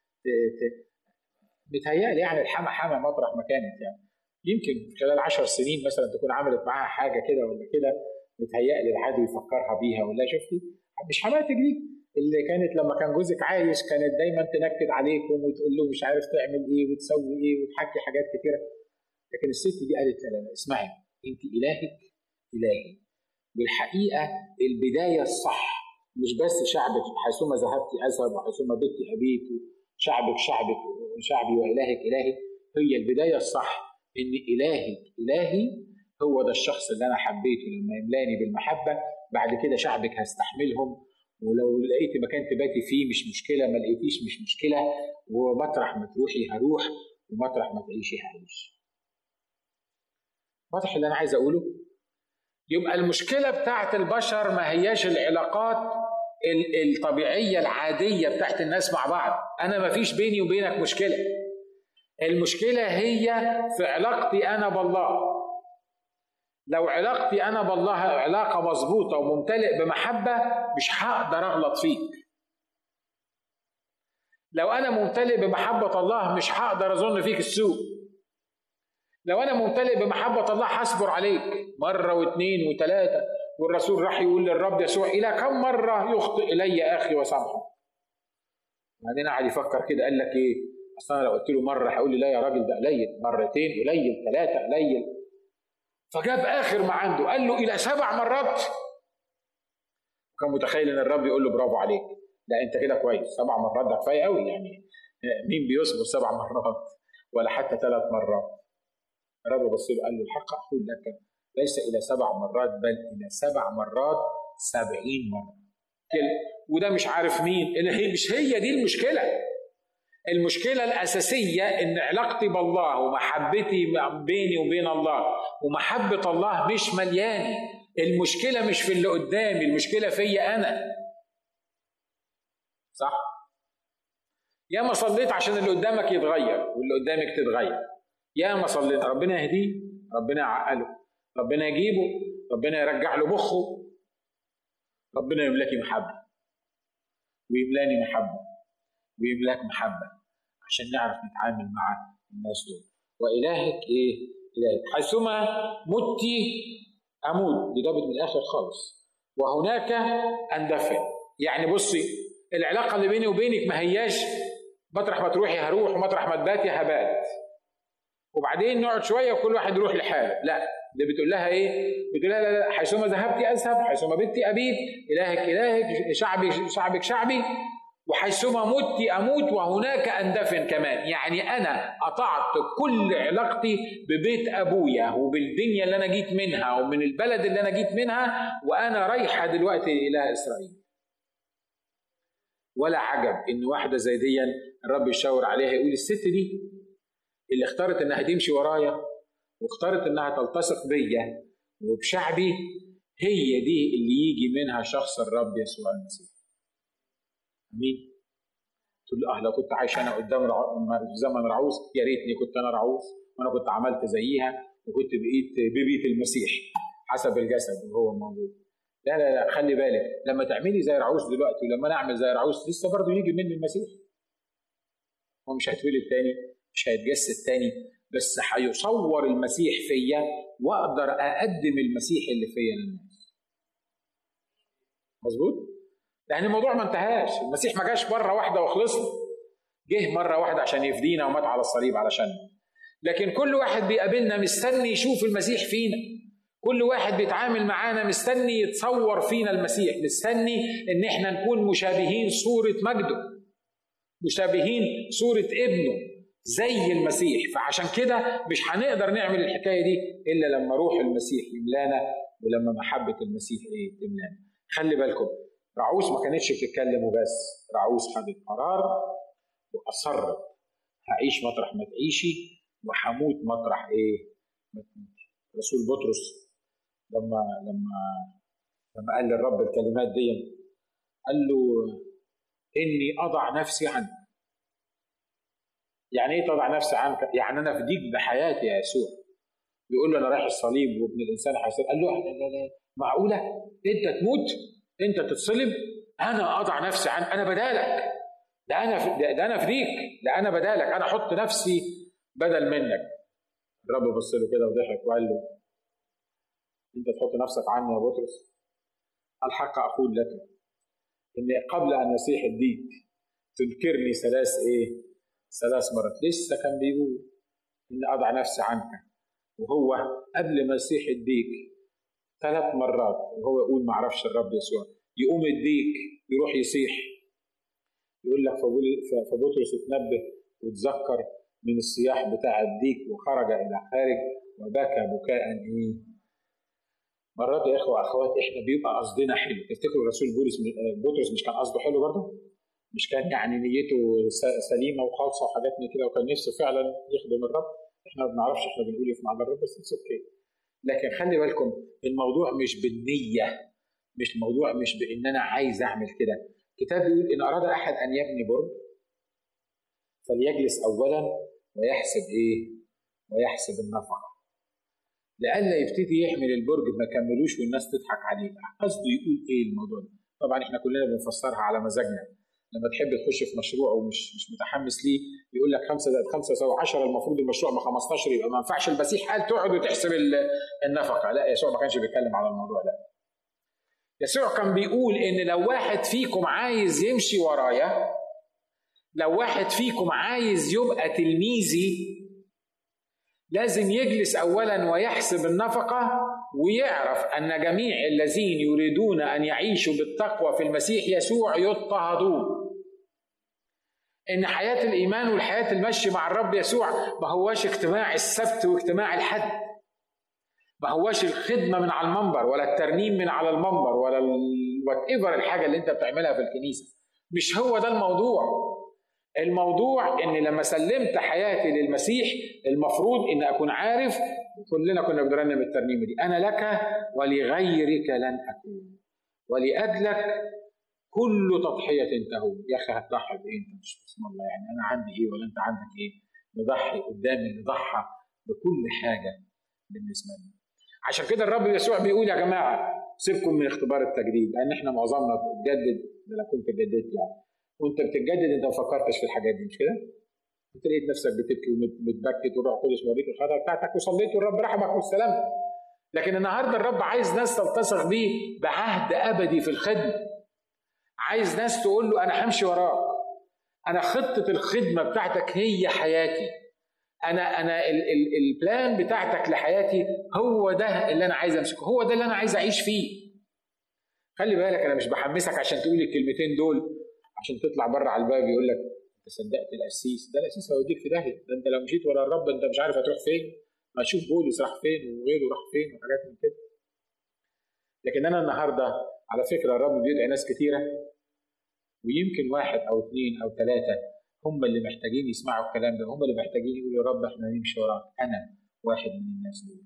بتهيألي يعني الحما حما مطرح ما كانت، يعني يمكن خلال 10 سنين مثلا تكون عملت معاها حاجة كده ولا كده، بتهيألي العدو يفكرها بيها. ولا شفتي مش حماتك دي اللي كانت لما كان جوزك عايش كانت دايما تنكد عليكم وتقول له مش عارف تعمل ايه وتسوي ايه وتحكي حاجات كتيرة؟ لكن الست دي قالت: لا لا لا، اسمعي، انت إلهك إلهي. والحقيقة البداية الصح مش بس شعبك حيثما ذهبت أذهب وحيثما بت أبيت، شعبك شعبي وإلهك إلهي. هي البداية الصح إن إلهك إلهي هو ده الشخص اللي أنا حبيته لما يملاني بالمحبة. بعد كده شعبك هستحملهم، ولو لقيت مكان تباتي فيه مش مشكلة، ما لقيتيش مش مشكلة، ومطرح ما تروحي هروح ومطرح ما تعيشي هعيش. واضح اللي أنا عايز أقوله؟ يبقى المشكلة بتاعت البشر ما هياش العلاقات الطبيعية العادية بتاعت الناس مع بعض. أنا ما فيش بيني وبينك مشكلة، المشكلة هي في علاقتي أنا بالله. لو علاقتي أنا بالله علاقة مظبوطة وممتلئ بمحبة مش هقدر أغلط فيك. لو أنا ممتلئ بمحبة الله مش هقدر أظن فيك السوء. لو أنا ممتلئ بمحبة الله هصبر عليك مرة واثنين وثلاثة. والرسول راح يقول للرب يسوع: إلى كم مرة يخطئ إلي أخي وسامحه؟ بعدين قعد يفكر كده، قال لك إيه؟ أصل أنا لو قلت له مرة هيقول لي لا يا راجل ده قليل، مرتين قليل، ثلاثة قليل. فجاب آخر ما عنده قال له إلى 7 مرات. كان متخيل إن الرب يقول له برافو عليك، لا أنت كده كويس، 7 مرات ده كفاية قوي. يعني مين بيصبر 7 مرات ولا حتى 3 مرات؟ الرب بص له قال له: الحق أقول لك ليس إلى 7 مرات بل إلى 7 مرات 70 مرة. وده مش عارف مين، مش هي دي المشكلة. المشكلة الأساسية إن علاقتي بالله ومحبتي بيني وبين الله ومحبة الله مش مليانة. المشكلة مش في اللي قدامي، المشكلة فيا أنا. صح؟ يا ما صليت عشان اللي قدامك يتغير واللي قدامك تتغير. يا ما صليت ربنا يهديه، ربنا يعقله، ربنا يجيبه، ربنا يرجع له مخه، ربنا يملاكي محبة ويملاني محبة ويملاك محبة عشان نعرف نتعامل مع الناس دول. وإلهك إيه؟ إلهك حيثما متي أموت، دي جابت من الآخر خالص، وهناك أندفن. يعني بصي، العلاقة اللي بيني وبينك ما هياش مطرح ما تروحي هروح ومطرح ما تباتي هبات وبعدين نقعد شوية وكل واحد يروح لحاله. لا، ده بتقول لها ايه؟ بتقول لها لا، حيثما ذهبت اذهب، حيثما بت ابيت، الهك الهك، شعبك شعبي، وحيثما مت اموت وهناك اندفن كمان. يعني انا قطعت كل علاقتي ببيت ابويا وبالدنيا اللي انا جيت منها ومن البلد اللي انا جيت منها، وانا رايحه دلوقتي الى اسرائيل. ولا عجب ان واحده زي دي الرب يشاور عليها يقول: الست دي اللي اختارت انها تمشي ورايا واختارت انها تلتصق بيا وبشعبي، هي دي اللي يجي منها شخص الرب يسوع المسيح. امين. تقول له: لو كنت عايش انا قدام زمن رعوز يا ريتني كنت انا رعوز وانا كنت عملت زيها وكنت بقيت ببيت المسيح حسب الجسد وهو موجود. لا لا لا، خلي بالك، لما تعملي زي رعوز دلوقتي ولما نعمل زي رعوز لسه برضه يجي مني المسيح. هو مش هيتولد تاني، مش هيتجسد تاني، بس هيصور المسيح فيا واقدر اقدم المسيح اللي فيا للناس. مظبوط؟ يعني الموضوع ما انتهاش، المسيح ما جاش مره واحده وخلصنا، جه مره واحده عشان يفدينا ومات على الصليب علشاننا. لكن كل واحد بيقابلنا مستني يشوف المسيح فينا، كل واحد بيتعامل معانا مستني يتصور فينا المسيح، مستني ان احنا نكون مشابهين صورة مجده، مشابهين صورة ابنه زي المسيح. فعشان كده مش هنقدر نعمل الحكاية دي إلا لما روح المسيح يملانا ولما محبة المسيح تملانا. خلي بالكم، رعوس ما كانتش بتتكلم وبس، رعوس خدت قرار وأصرت: هعيش مطرح ما تعيشي وهموت مطرح ما تموتي. رسول بطرس لما قال للرب الكلمات دي قال له: إني أضع نفسي عنك. يعني إيه تضع نفسي عنك؟ يعني أنا أفديك بحياتي يا يسوع. بيقول له: أنا رايح الصليب وابن الإنسان هيصلب. قال له: لا، معقولة أنت تموت؟ أنت تتصلب؟ أنا أضع نفسي عنك، أنا بدالك، ده أنا أفديك، ده أنا بدالك، أنا أحط نفسي بدل منك. الرب بص له كده وضحك وقال له: أنت تحط نفسك عني يا بطرس؟ الحق أقول لك إن قبل أن يصيح الديك تنكرني 3 مرات. لسه كان بيقول إن أضع نفسي عنك، وهو قبل ما يصيح الديك 3 مرات وهو يقول ما عرفش الرب يسوع. يقوم الديك يروح يصيح، يقول لك فبطرس اتنبه وتذكر من الصياح بتاع الديك وخرج إلى خارج وبكى بكاء مرات. يا اخوه واخوات، احنا بيبقى قصدنا حلو. تفتكروا الرسول بطرس مش كان قصده حلو برضه؟ مش كان يعني نيته سليمه وخالصه وحاجات من كده، وكان نفسه فعلا يخدم الرب؟ احنا ما بنعرفش احنا بنقول ايه في معنى الرب، بس اوكي. لكن خلي بالكم الموضوع مش بالنية، مش الموضوع مش بإن أنا عايز أعمل كده. الكتاب بيقول إن أراد أحد أن يبني برج فليجلس أولا ويحسب إيه؟ ويحسب النفقة، لألا يبتدي يحمل البرج ما كملوش والناس تضحك عليه. قصده يقول إيه الموضوع ده؟ طبعا إحنا كلنا بنفسرها على مزاجنا. لما تحب تخش في مشروع ومش متحمس ليه، يقول لك 5 زائد 5 يساوي 10، المفروض المشروع ب 15، يبقى ما ينفعش. المسيح قال تقعد وتحسب النفقة. لا، يسوع ما كانش بيتكلم على الموضوع ده. يسوع كان بيقول إن لو واحد فيكم عايز يمشي ورايا، لو واحد فيكم عايز يبقى تلميذي، لازم يجلس أولا ويحسب النفقة، ويعرف أن جميع الذين يريدون أن يعيشوا بالتقوى في المسيح يسوع يضطهدون. إن حياة الإيمان والحياة المشي مع الرب يسوع ما هواش اجتماع السبت واجتماع الحد، ما هواش الخدمة من على المنبر ولا الترنيم من على المنبر ولا whatever الحاجة اللي انت بتعملها في الكنيسة. مش هو ده الموضوع. الموضوع ان لما سلمت حياتي للمسيح المفروض ان اكون عارف، كلنا كنا بنرنم الترنيمة دي، انا لك ولغيرك لن اكون ولاجلك كل تضحية تهون. يا اخي هتضحي بايه انت؟ مش بسم الله يعني انا عندي ايه ولا انت عندك ايه؟ نضحي قدام اللي ضحى بكل حاجة بالنسبة لنا. عشان كده الرب يسوع بيقول يا جماعة سيبكم من اختبار التجديد، لأن احنا معظمنا بتجدد. لو كنت جددت يعني وانت بتتجدد انت ما فكرتش في الحاجات دي، مش كده؟ انت لقيت نفسك بتبكي ومتبكت والروح القدس موريك الخطأ بتاعتك وصليت والرب رحمك والسلام. لكن النهارده الرب عايز ناس تلتصق بيه بعهد أبدي في الخدمة. عايز ناس تقول له أنا همشي وراك، أنا خطة الخدمة بتاعتك هي حياتي، أنا البلان بتاعتك لحياتي هو ده اللي أنا عايز أمسكه، هو ده اللي أنا عايز أعيش فيه. خلي بالك أنا مش بحمسك عشان تقول الكلمتين دول عشان تطلع بره على الباب يقول لك أنت صدقت القسيس. ده القسيس هيوديك في داهية. ده أنت لو مشيت ورا الرب أنت مش عارف هتروح فين. ما تشوف بولس راح فين وغيره راح فين وحاجات من كده. لكن أنا النهاردة على فكرة الرب بيدعي ناس كتيرة، ويمكن 1 أو 2 أو 3 هم اللي محتاجين يسمعوا الكلام ده، هم اللي محتاجين يقولوا يا رب احنا نمشي وراك. انا واحد من الناس دول.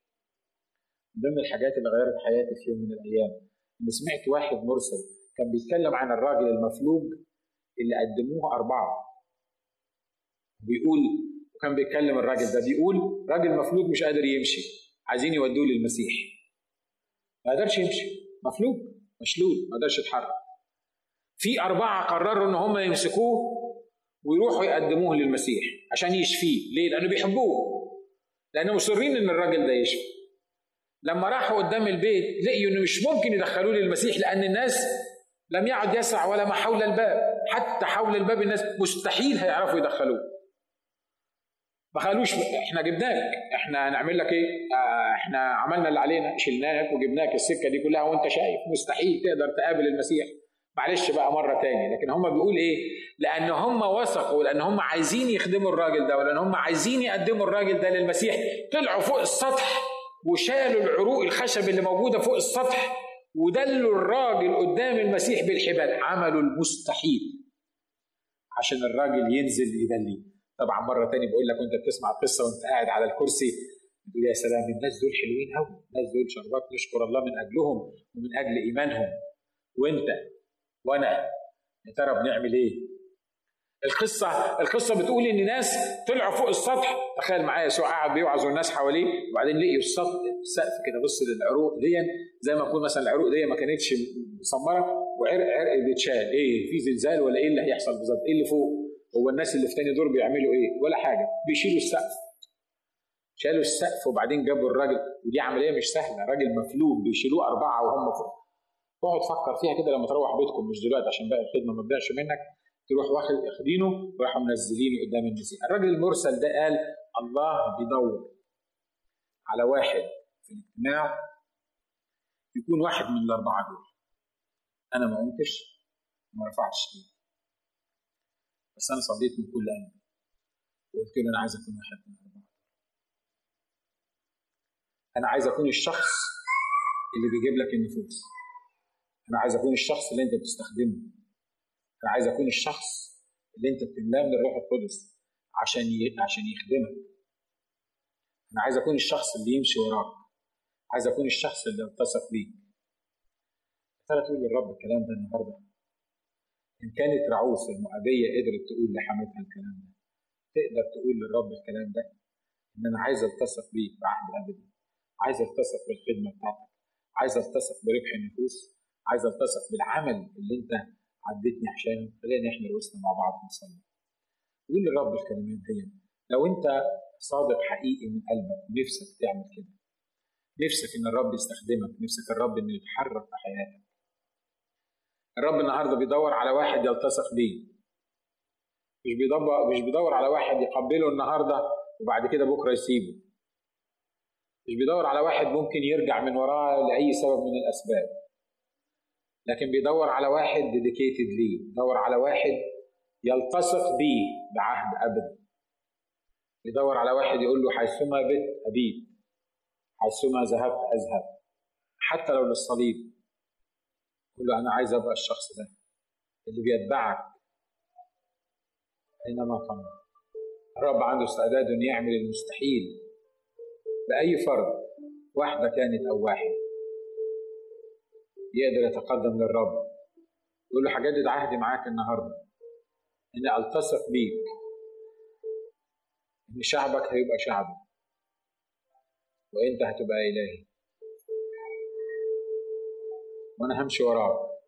من ضمن الحاجات اللي غيرت حياتي في يوم من الايام ان سمعت واحد مرسل كان بيتكلم عن الراجل المفلوج اللي قدموه 4. بيقول وكان بيتكلم الراجل ده بيقول راجل مفلوج مش قادر يمشي، عايزين يودوه للمسيح. ما قدرش يمشي، مفلوج مشلول ما قدرش يتحرك. في 4 قرروا ان هم يمسكوه ويروحوا يقدموه للمسيح عشان يشفيه. ليه؟ لأنه بيحبوه، لأنه مصرين إن الراجل ده يشفي. لما راحوا قدام البيت لقيوا إنه مش ممكن يدخلوه للمسيح لأن الناس لم يعد يسع ولا ما حول الباب، حتى حول الباب الناس مستحيل هيعرفوا يدخلوه. ما قالوش إحنا جبناك، إحنا هنعمل لك إيه؟ إحنا عملنا اللي علينا، شلناك وجبناك السكة دي كلها وأنت شايف مستحيل تقدر تقابل المسيح. معلش بقى مرة تاني. لكن هم بيقول ايه؟ لان هم وثقوا، لان هم عايزين يخدموا الراجل ده، ولان هم عايزين يقدموا الراجل ده للمسيح، طلعوا فوق السطح وشالوا العروق الخشب اللي موجودة فوق السطح ودلوا الراجل قدام المسيح بالحبال. عملوا المستحيل عشان الراجل ينزل يدلي. طبعا مرة تاني بقول لك وانت بتسمع القصة وانت قاعد على الكرسي بتقول يا سلام الناس دول حلوين قوي، الناس دول شربات نشكر الله من اجلهم ومن اجل ايمانهم. وانت وانا يا ترى بنعمل ايه؟ القصه بتقول ان ناس طلعوا فوق السطح. تخيل معايا يسوع قاعد بيوعظ والناس حواليه وبعدين لقيوا السقف كده. بص للعروق دي زي ما يكون مثلا العروق دي ما كانتش مسمره وعرق بيتشال. ايه في زلزال ولا ايه اللي هيحصل بالظبط؟ ايه اللي فوق؟ هو الناس اللي في تاني دور بيعملوا ايه؟ ولا حاجه، بيشيلوا السقف. شالوا السقف وبعدين جابوا الراجل، ودي عمليه مش سهله، راجل مفلوج بيشيلوه 4 وهم فوق. اقعد فكر فيها كده لما تروح بيتكم، مش دلوقتي عشان بقى الخدمه ما تضيعش منك، تروح واخدينه وراحوا منزلينه قدام المسيح. الراجل المرسل ده قال الله بيدور على واحد في الاجتماع يكون واحد من ال4 دول. انا ما قمتش ما رفعتش ايدي، بس انا صليت من كل قلبي وقلت له انا عايز اكون واحد من ال4. انا عايز اكون الشخص اللي بيجيب لك النفوس. انا عايز اكون الشخص اللي انت بتستخدمه. انا عايز اكون الشخص اللي انت بتملاه من الروح القدس عشان يخدمك. انا عايز اكون الشخص اللي يمشي وراك. عايز اكون الشخص اللي التصق بيه. ترى تقول للرب الكلام ده النهارده؟ ان كانت رعوس المؤابيه قدرت تقول لحماتها الكلام ده، تقدر تقول للرب الكلام ده؟ ان انا عايز التصق بيك بعهد ابدي، عايز التصق بالخدمه بتاعتك، عايز التصق بربح النفوس، عايز التصق بالعمل اللي انت عدتني عشانه. خلينا احنا رؤوسنا مع بعض نصلي. قول للرب الكلمات دي. لو انت صادق حقيقي من قلبك ونفسك تعمل كده، نفسك ان الرب يستخدمك، نفسك الرب انه يتحرك في حياتك. الرب النهارده بيدور على واحد يلتصق بيه، مش بيدور على واحد يقبله النهارده وبعد كده بكره يسيبه. مش بيدور على واحد ممكن يرجع من وراه لاي سبب من الاسباب، لكن بيدور على واحد ديديكيتد ليه، بيدور على واحد يلتصق بيه بعهد ابدي. بيدور على واحد يقول له حيثما بت ابيت، حيثما ذهبت اذهب، حتى لو للصليب. يقول له انا عايز ابقى الشخص ده اللي بيتبعك اينما تمضي. الرب عنده استعداد انه يعمل المستحيل باي فرد، واحده كانت او واحد، يقدر يتقدم للرب يقول له هجدد عهدي معاك النهارده، اني التصق بيك، ان شعبك هيبقى شعبي وانت هتبقى الهي، وانا همشي وراك.